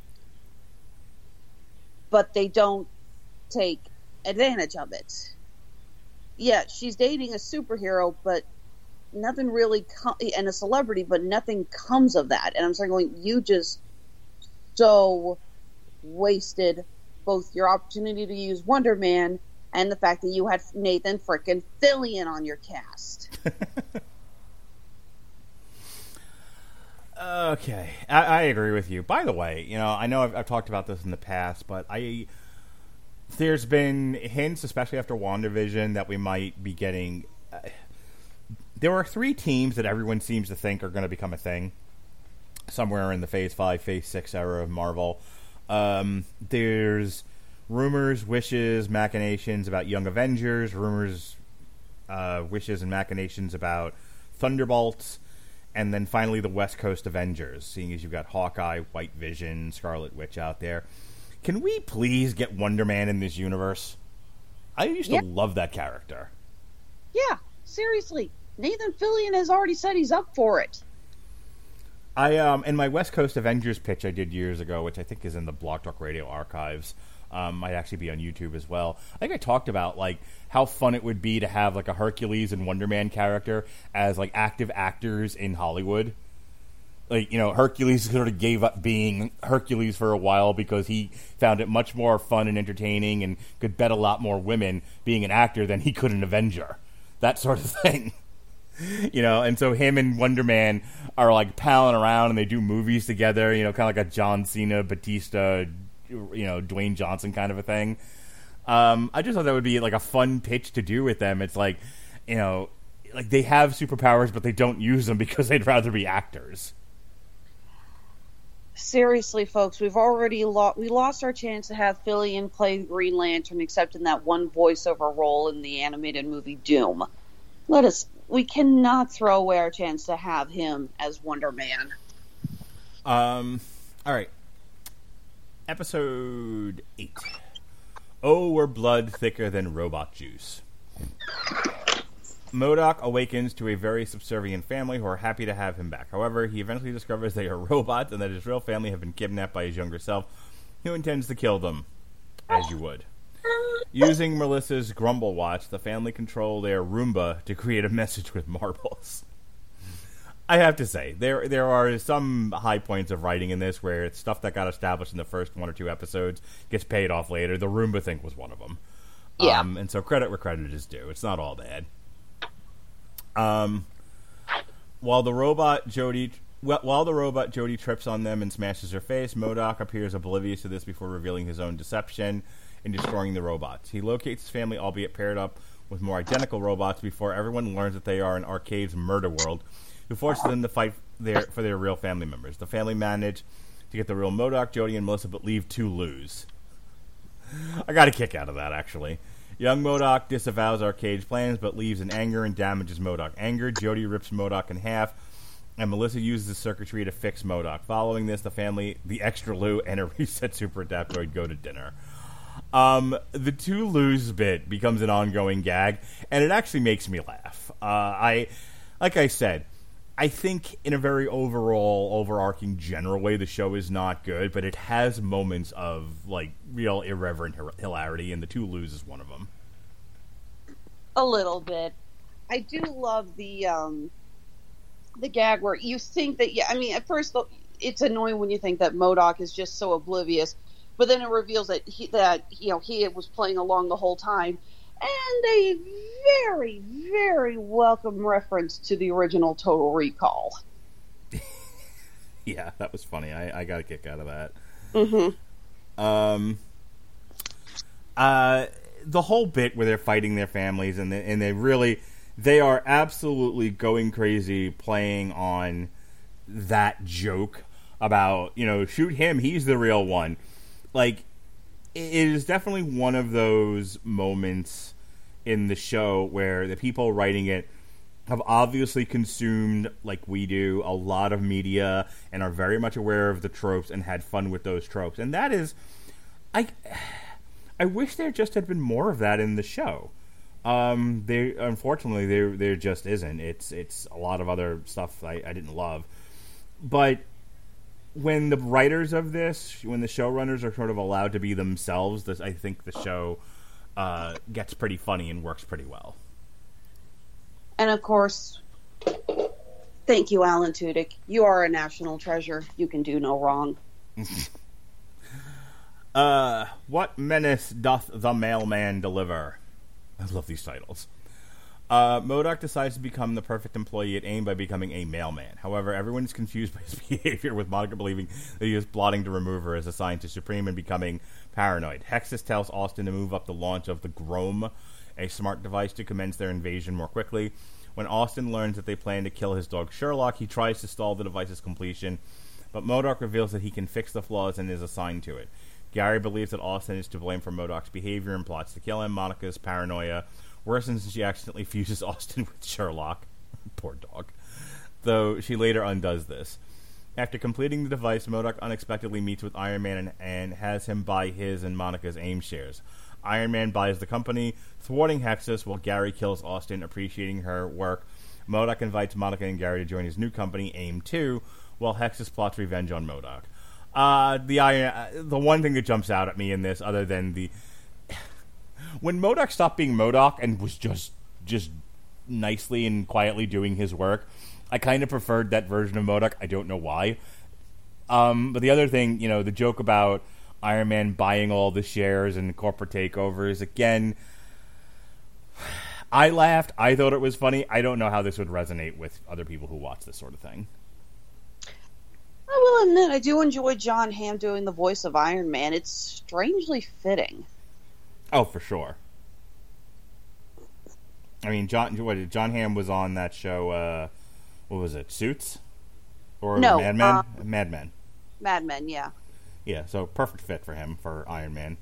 K: But they don't take advantage of it. Yeah, she's dating a superhero, but nothing really, com- and a celebrity, but nothing comes of that. And I'm starting going, you just so wasted both your opportunity to use Wonder Man and the fact that you had Nathan frickin' Fillion on your cast.
J: Okay, I, I agree with you. By the way, you know, I know I've, I've talked about this in the past, but I there's been hints, especially after WandaVision, that we might be getting... Uh, there are three teams that everyone seems to think are going to become a thing somewhere in the Phase five, Phase six era of Marvel. Um, there's rumors, wishes, machinations about Young Avengers, rumors, uh, wishes, and machinations about Thunderbolts, and then finally the West Coast Avengers, seeing as you've got Hawkeye, White Vision, Scarlet Witch out there. Can we please get Wonder Man in this universe? I used
K: yeah.
J: to love that character.
K: Yeah, seriously. Nathan Fillion has already said he's up for it.
J: I um in my West Coast Avengers pitch I did years ago, which I think is in the Blog Talk Radio archives, um, might actually be on YouTube as well. I think I talked about like how fun it would be to have like a Hercules and Wonder Man character as like active actors in Hollywood. Like, you know, Hercules sort of gave up being Hercules for a while because he found it much more fun and entertaining and could bet a lot more women being an actor than he could an Avenger. That sort of thing. You know, and so him and Wonder Man are like palling around and they do movies together, you know, kind of like a John Cena, Batista, you know, Dwayne Johnson kind of a thing. Um, I just thought that would be like a fun pitch to do with them. It's like, you know, like they have superpowers, but they don't use them because they'd rather be actors.
K: Seriously, folks, we've already lost. We lost our chance to have Fillion play Green Lantern, except in that one voiceover role in the animated movie Doom. Let us. We cannot throw away our chance to have him as Wonder Man.
J: Um. All right. Episode eight. Oh, we're blood thicker than robot juice. MODOK awakens to a very subservient family who are happy to have him back. However, he eventually discovers they are robots and that his real family have been kidnapped by his younger self, who intends to kill them, as you would. Using Melissa's Grumble Watch, the family control their Roomba to create a message with marbles. I have to say, there there are some high points of writing in this where it's stuff that got established in the first one or two episodes gets paid off later. The Roomba thing was one of them.
K: Yeah.
J: Um, and so credit where credit is due. It's not all bad. Um, while the robot Jody, while the robot Jody trips on them and smashes her face, MODOK appears oblivious to this before revealing his own deception and destroying the robots. He locates his family, albeit paired up with more identical robots, before everyone learns that they are in Arcade's murder world, who forces them to fight their, for their real family members. The family manage to get the real MODOK, Jody, and Melissa, but leave two lose. I got a kick out of that, actually. Young MODOK disavows Arcade's plans, but leaves in anger and damages MODOK. Angered, Jody rips MODOK in half, and Melissa uses the circuitry to fix MODOK. Following this, the family, the extra Lou, and a reset Super Adaptoid go to dinner. Um, the two lose bit becomes an ongoing gag, and it actually makes me laugh. Uh, I, like I said, I think in a very overall, overarching general way, the show is not good, but it has moments of, like, real irreverent hilarity, and the two lose is one of them.
K: A little bit. I do love the um, the gag where you think that, yeah, I mean, at first it's annoying when you think that MODOK is just so oblivious, but then it reveals that he, that, you know, he was playing along the whole time. And a very, very welcome reference to the original Total Recall.
J: Yeah, that was funny. I, I got a kick out of that.
K: Mm-hmm.
J: Um, uh, the whole bit where they're fighting their families, and they, and they really, they are absolutely going crazy playing on that joke about, you know, shoot him, he's the real one. Like, it is definitely one of those moments in the show where the people writing it have obviously consumed, like we do, a lot of media and are very much aware of the tropes and had fun with those tropes. And that is, I, I wish there just had been more of that in the show. Um, they unfortunately there there just isn't. It's it's a lot of other stuff I, I didn't love, but when the writers of this, when the showrunners are sort of allowed to be themselves, this, I think the show uh, gets pretty funny and works pretty well.
K: And of course, thank you, Alan Tudyk. You are a national treasure. You can do no wrong.
J: uh, what menace doth the mailman deliver? I love these titles. Uh, MODOK decides to become the perfect employee at AIM by becoming a mailman. However, everyone is confused by his behavior, with Monica believing that he is plotting to remove her as a scientist supreme and becoming paranoid. Hexus tells Austin to move up the launch of the Grome, a smart device to commence their invasion more quickly. When Austin learns that they plan to kill his dog Sherlock, he tries to stall the device's completion, but MODOK reveals that he can fix the flaws and is assigned to it. Gary believes that Austin is to blame for MODOK's behavior and plots to kill him. Monica's paranoia worsens as she accidentally fuses Austin with Sherlock. Poor dog. Though she later undoes this. After completing the device, MODOK unexpectedly meets with Iron Man and, and has him buy his and Monica's AIM shares. Iron Man buys the company, thwarting Hexus, while Gary kills Austin, appreciating her work. MODOK invites Monica and Gary to join his new company, AIM two, while Hexus plots revenge on MODOK. Uh, the, uh, the one thing that jumps out at me in this, other than the... When MODOK stopped being MODOK and was just just nicely and quietly doing his work, I kind of preferred that version of MODOK. I don't know why. Um, but the other thing, you know, the joke about Iron Man buying all the shares and corporate takeovers, again, I laughed. I thought it was funny. I don't know how this would resonate with other people who watch this sort of thing.
K: I will admit, I do enjoy John Hamm doing the voice of Iron Man. It's strangely fitting.
J: Oh, for sure. I mean, John what, John Hamm was on that show, uh, what was it, Suits? Or
K: no,
J: Mad Men?
K: uh,
J: Mad Men.
K: Mad Men, yeah.
J: Yeah, so perfect fit for him for Iron Man.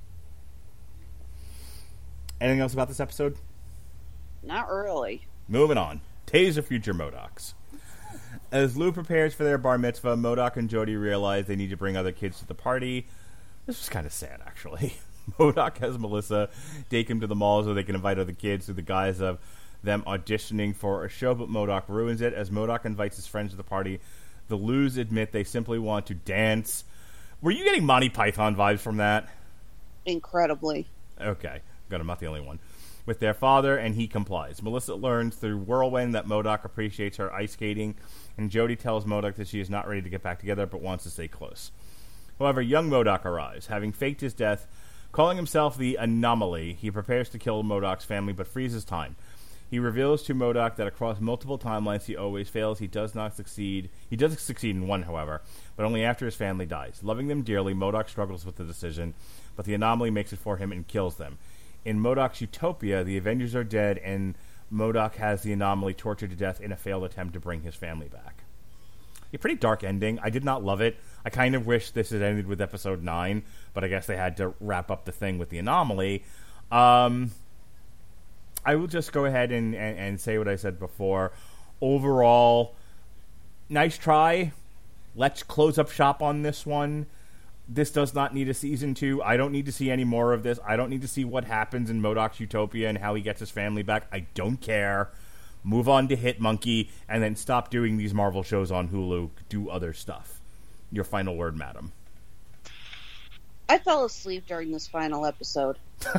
J: Anything else about this episode?
K: Not really.
J: Moving on. Taser future MODOKs. As Lou prepares for their bar mitzvah, MODOK and Jody realize they need to bring other kids to the party. This was kind of sad, actually. MODOK has Melissa take him to the mall so they can invite other kids through the guise of them auditioning for a show, but MODOK ruins it. As MODOK invites his friends to the party, the Lou's admit they simply want to dance. Were you getting Monty Python vibes from that?
K: Incredibly.
J: Okay, good. I'm not the only one. With their father, and he complies. Melissa learns through Whirlwind that MODOK appreciates her ice skating, and Jody tells MODOK that she is not ready to get back together, but wants to stay close. However, young MODOK arrives. Having faked his death, calling himself the Anomaly, he prepares to kill MODOK's family, but freezes time. He reveals to MODOK that across multiple timelines he always fails. He does not succeed. He does succeed in one, however, but only after his family dies. Loving them dearly, MODOK struggles with the decision, but the Anomaly makes it for him and kills them. In MODOK's Utopia, the Avengers are dead, and MODOK has the Anomaly tortured to death in a failed attempt to bring his family back. A pretty dark ending. I did not love it. I kind of wish this had ended with episode nine, but I guess they had to wrap up the thing with the Anomaly. Um, I will just go ahead and, and, and say what I said before. Overall, nice try. Let's close up shop on this one. This does not need a season two. I don't need to see any more of this. I don't need to see what happens in MODOK's Utopia and how he gets his family back. I don't care. Move on to Hitmonkey, and then stop doing these Marvel shows on Hulu. Do other stuff. Your final word, madam.
K: I fell asleep during this final episode.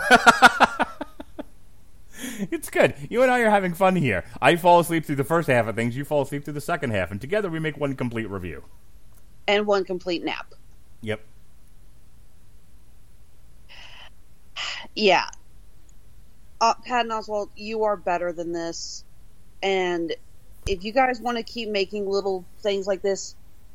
J: It's good. You and I are having fun here. I fall asleep through the first half of things. You fall asleep through the second half. And together we make one complete review.
K: And one complete nap.
J: Yep.
K: Yeah. Uh, Patton Oswalt, you are better than this. And if you guys want to keep making little things like this,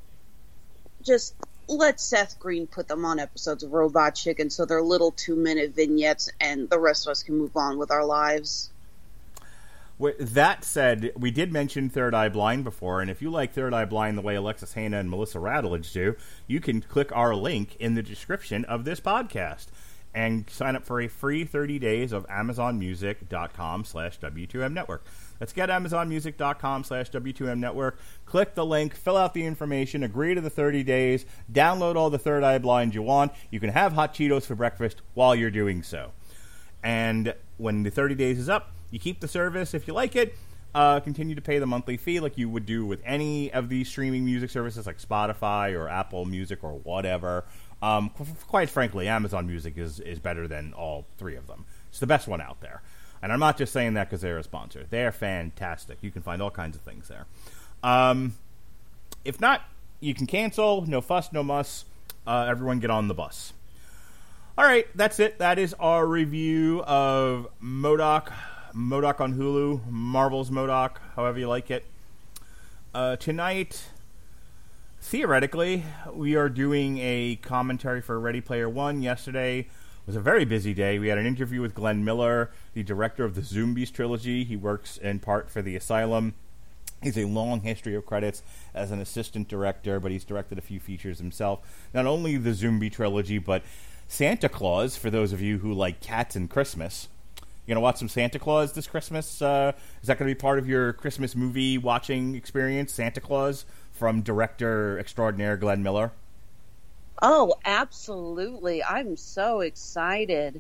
K: just let Seth Green put them on episodes of Robot Chicken so they're little two-minute vignettes and the rest of us can move on with our lives.
J: With that said, we did mention Third Eye Blind before, and if you like Third Eye Blind the way Alexis Hannah and Melissa Rattledge do, you can click our link in the description of this podcast and sign up for a free thirty days of amazonmusic.com slash W2M network. Let's get amazonmusic.com slash W2M network. Click the link, fill out the information, agree to the thirty days, download all the Third Eye Blind you want. You can have hot Cheetos for breakfast while you're doing so. And when the thirty days is up, you keep the service if you like it. Uh, continue to pay the monthly fee like you would do with any of these streaming music services like Spotify or Apple Music or whatever. Um, qu- quite frankly, Amazon Music is, is better than all three of them. It's the best one out there. And I'm not just saying that because they're a sponsor. They're fantastic. You can find all kinds of things there. Um, if not, you can cancel. No fuss, no muss. Uh, everyone get on the bus. All right, that's it. That is our review of MODOK. MODOK on Hulu. Marvel's MODOK, however you like it. Uh, tonight, theoretically, we are doing a commentary for Ready Player One. Yesterday was a very busy day. We had an interview with Glenn Miller, the director of the Zombies trilogy. He works in part for the Asylum. He has a long history of credits as an assistant director, but he's directed a few features himself. Not only the Zombie trilogy, but Santa Claus, for those of you who like cats and Christmas. You going to watch some Santa Claus this Christmas? Uh, is that going to be part of your Christmas movie watching experience, Santa Claus, from director extraordinaire Glenn Miller?
K: Oh, absolutely. I'm so excited.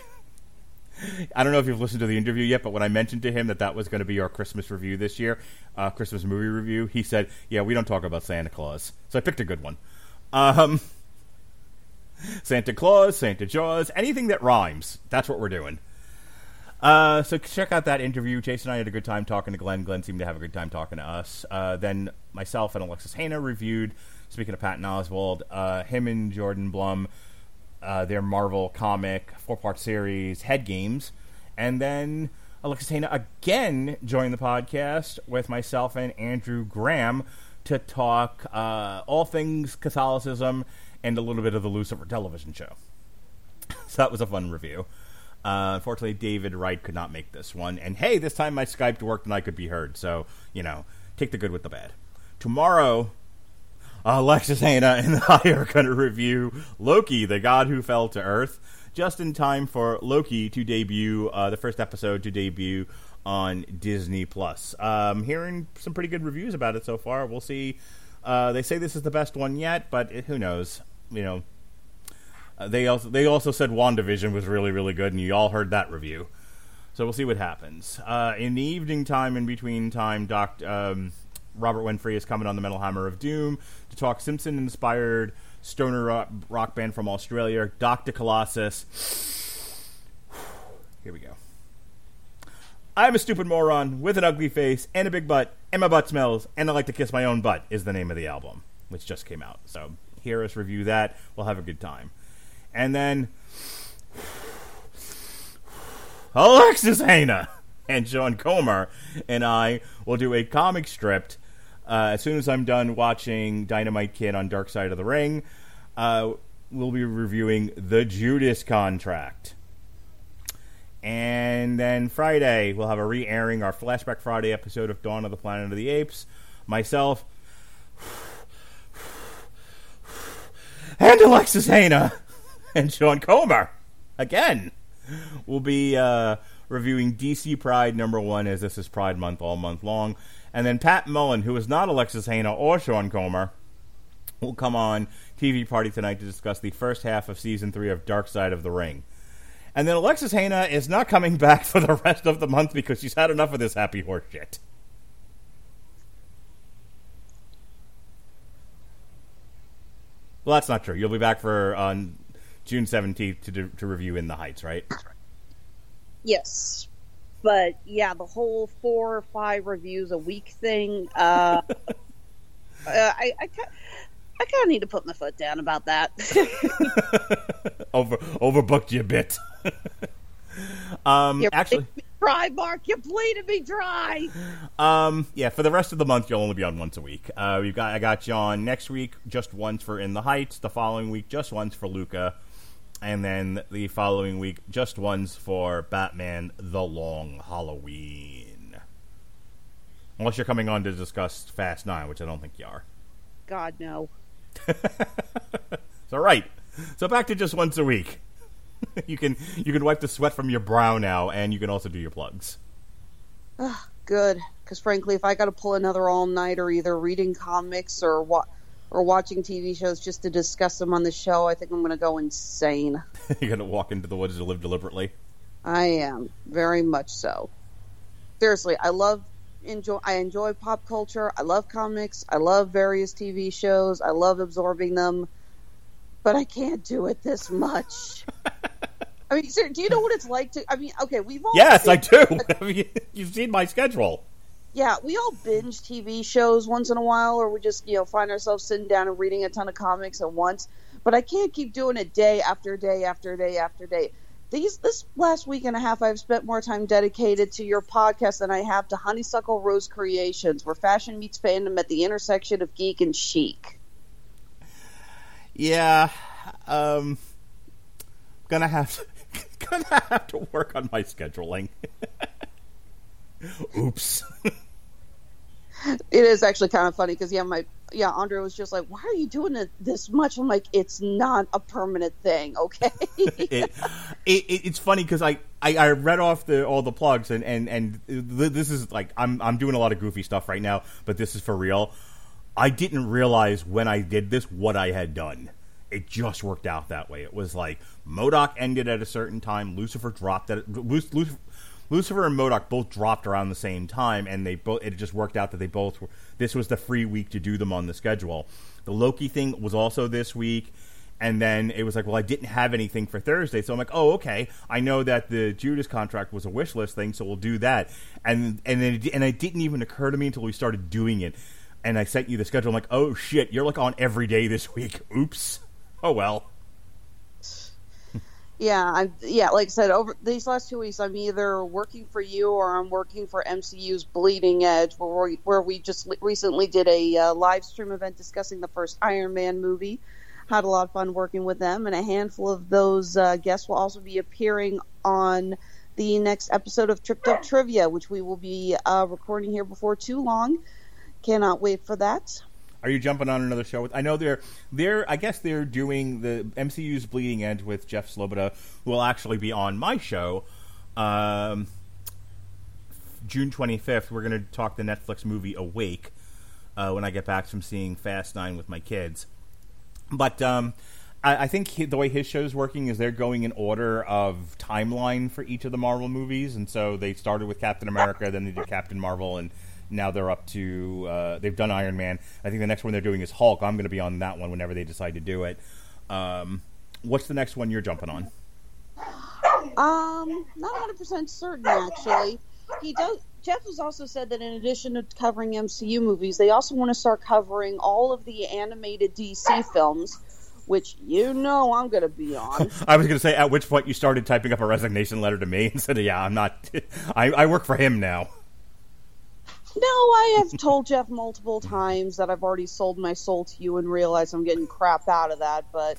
J: I don't know if you've listened to the interview yet, but when I mentioned to him that that was going to be our Christmas review this year, uh, Christmas movie review, he said, yeah, we don't talk about Santa Claus. So I picked a good one. Um, Santa Claus, Santa Jaws, anything that rhymes. That's what we're doing. Uh, so check out that interview. Jason and I had a good time talking to Glenn. Glenn seemed to have a good time talking to us. Uh, then myself and Alexis Hannah reviewed, speaking of Patton Oswalt, uh, him and Jordan Blum, uh, their Marvel comic four-part series, Head Games. And then Alexis Haina again joined the podcast with myself and Andrew Graham to talk uh, all things Catholicism and a little bit of the Lucifer television show. So that was a fun review. Uh, unfortunately, David Wright could not make this one. And hey, this time my Skype worked and I could be heard. So, you know, take the good with the bad. Tomorrow, Alexis Haina and I are going to review Loki, the god who fell to Earth, just in time for Loki to debut, uh, the first episode to debut on Disney Plus. Um, hearing some pretty good reviews about it so far. We'll see. Uh, they say this is the best one yet, but who knows? You know, uh, they also they also said WandaVision was really really good, and you all heard that review. So we'll see what happens. Uh, in the evening time, in between time, Doc um, Robert Winfrey is coming on the Metal Hammer of Doom to talk Simpson-inspired stoner rock, rock band from Australia, Doctor Colossus. Here we go. I'm a stupid moron with an ugly face and a big butt, and my butt smells, and I like to kiss my own butt is the name of the album, which just came out. So hear us review that. We'll have a good time. And then Alexis Haina and Sean Comer and I will do a comic strip uh, as soon as I'm done watching Dynamite Kid on Dark Side of the Ring. Uh, we'll be reviewing The Judas Contract. And then Friday, we'll have a re-airing our Flashback Friday episode of Dawn of the Planet of the Apes. Myself and Alexis Haina and Sean Comer, again, will be uh, reviewing D C Pride number one, as this is Pride Month all month long. And then Pat Mullen, who is not Alexis Haina or Sean Comer, will come on T V Party tonight to discuss the first half of Season three of Dark Side of the Ring. And then Alexis Haina is not coming back for the rest of the month because she's had enough of this happy horse shit. Well, that's not true. You'll be back for on June seventeenth to do, to review In the Heights, right?
K: Yes. But, yeah, the whole four or five reviews a week thing, uh, uh, I, I, I kind of need to put my foot down about that.
J: Over overbooked you a bit. um,
K: You're
J: actually,
K: dry, Mark. You bleeding me dry.
J: Um, yeah, for the rest of the month, you'll only be on once a week. Uh, we've got I got you on next week, just once for In the Heights. The following week, just once for Luca, and then the following week, just once for Batman: The Long Halloween. Unless you're coming on to discuss Fast Nine, which I don't think you are.
K: God no.
J: It's all right. So back to just once a week. you can you can wipe the sweat from your brow now, and you can also do your plugs.
K: Ugh, good, because frankly, if I got to pull another all-nighter, either reading comics or wa- or watching T V shows just to discuss them on the show, I think I'm going to go insane.
J: You're going to walk into the woods to live deliberately.
K: I am, very much so. Seriously, I love enjoy. I enjoy pop culture. I love comics. I love various T V shows. I love absorbing them. But I can't do it this much. I mean, sir, do you know what it's like to... I mean, okay, we've all...
J: Yes, I do. I mean, you've seen my schedule.
K: Yeah, we all binge T V shows once in a while, or we just, you know, find ourselves sitting down and reading a ton of comics at once. But I can't keep doing it day after day after day after day. These This last week and a half, I've spent more time dedicated to your podcast than I have to Honeysuckle Rose Creations, where fashion meets fandom at the intersection of geek and chic.
J: Yeah, um, gonna have to, gonna have to work on my scheduling. Oops.
K: It is actually kind of funny because yeah, my yeah, Andre was just like, "Why are you doing it this much?" I'm like, "It's not a permanent thing, okay?"
J: it, it, it's funny because I, I, I read off the all the plugs and, and, and this is like I'm I'm doing a lot of goofy stuff right now, but this is for real. I didn't realize when I did this what I had done. It just worked out that way. It was like M O D O K ended at a certain time. Lucifer dropped at Lucifer, Lucifer and M O D O K both dropped around the same time, and they both. It just worked out that they both were. This was the free week to do them on the schedule. The Loki thing was also this week, and then it was like, well, I didn't have anything for Thursday, so I'm like, oh, okay. I know that the Judas Contract was a wish list thing, so we'll do that. And and then it, and it didn't even occur to me until we started doing it. And I sent you the schedule. I'm like, oh, shit, you're like on every day this week. Oops. Oh, well.
K: Yeah, I yeah, like I said, over these last two weeks, I'm either working for you or I'm working for M C U's Bleeding Edge, where we, where we just recently did a uh, live stream event discussing the first Iron Man movie. Had a lot of fun working with them, and a handful of those uh, guests will also be appearing on the next episode of Tripped Up Trivia, which we will be uh, recording here before too long. Cannot wait for that.
J: Are you jumping on another show? I know they're they're. I guess they're doing the M C U's Bleeding Edge with Jeff Sloboda, who will actually be on my show, um, June twenty-fifth. We're going to talk the Netflix movie Awake uh, when I get back from seeing Fast Nine with my kids. But um, I, I think he, the way his show's working is they're going in order of timeline for each of the Marvel movies, and so they started with Captain America, then they did Captain Marvel, and now they're up to, uh, they've done Iron Man. I think the next one they're doing is Hulk. I'm going to be on that one whenever they decide to do it. Um, what's the next one you're jumping on?
K: Um, not one hundred percent certain, actually. He does. Jeff has also said that in addition to covering M C U movies, they also want to start covering all of the animated D C films, which you know I'm going to be on.
J: I was going to say, at which point you started typing up a resignation letter to me and said, yeah, I'm not, I, I work for him now.
K: No, I have told Jeff multiple times that I've already sold my soul to you and realized I'm getting crap out of that, but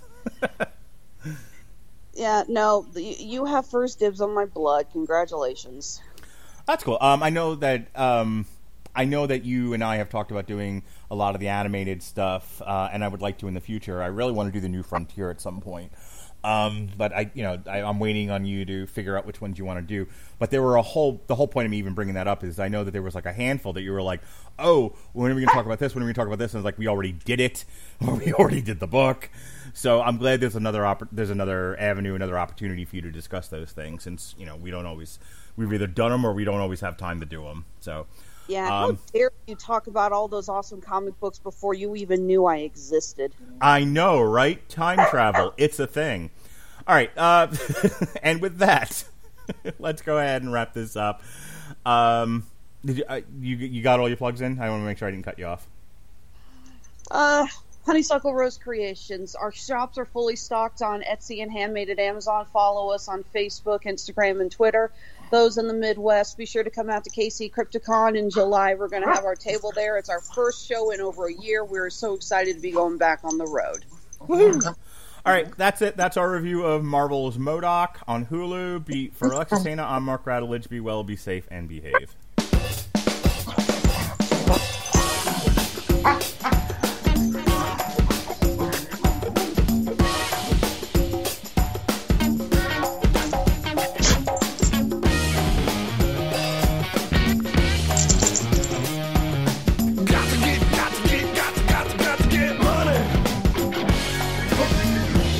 K: yeah, no, you have first dibs on my blood. Congratulations.
J: That's cool. Um, I know that um, I know that you and I have talked about doing a lot of the animated stuff, uh, and I would like to in the future. I really want to do the New Frontier at some point. Um, but I, you know, I, I'm waiting on you to figure out which ones you want to do. But there were a whole, the whole point of me even bringing that up is I know that there was like a handful that you were like, oh, when are we going to talk about this? When are we going to talk about this? And it's like, we already did it, or we already did the book. So I'm glad there's another, opp- there's another avenue, another opportunity for you to discuss those things, since, you know, we don't always, we've either done them or we don't always have time to do them. So,
K: yeah,
J: um,
K: how dare you talk about all those awesome comic books before you even knew I existed?
J: I know, right? Time travel, it's a thing. All right, uh, and with that, let's go ahead and wrap this up. Um, did you, uh, you you got all your plugs in? I want to make sure I didn't cut you off.
K: Uh, Honeysuckle Rose Creations. Our shops are fully stocked on Etsy and Handmade at Amazon. Follow us on Facebook, Instagram, and Twitter. Those in the Midwest, be sure to come out to K C Crypticon in July. We're going to have our table there. It's our first show in over a year. We're so excited to be going back on the road.
J: Woo-hoo. All right, that's it. That's our review of Marvel's MODOK on Hulu. Be, for Alexis Sana, I'm Mark Radulich. Be well, be safe, and behave.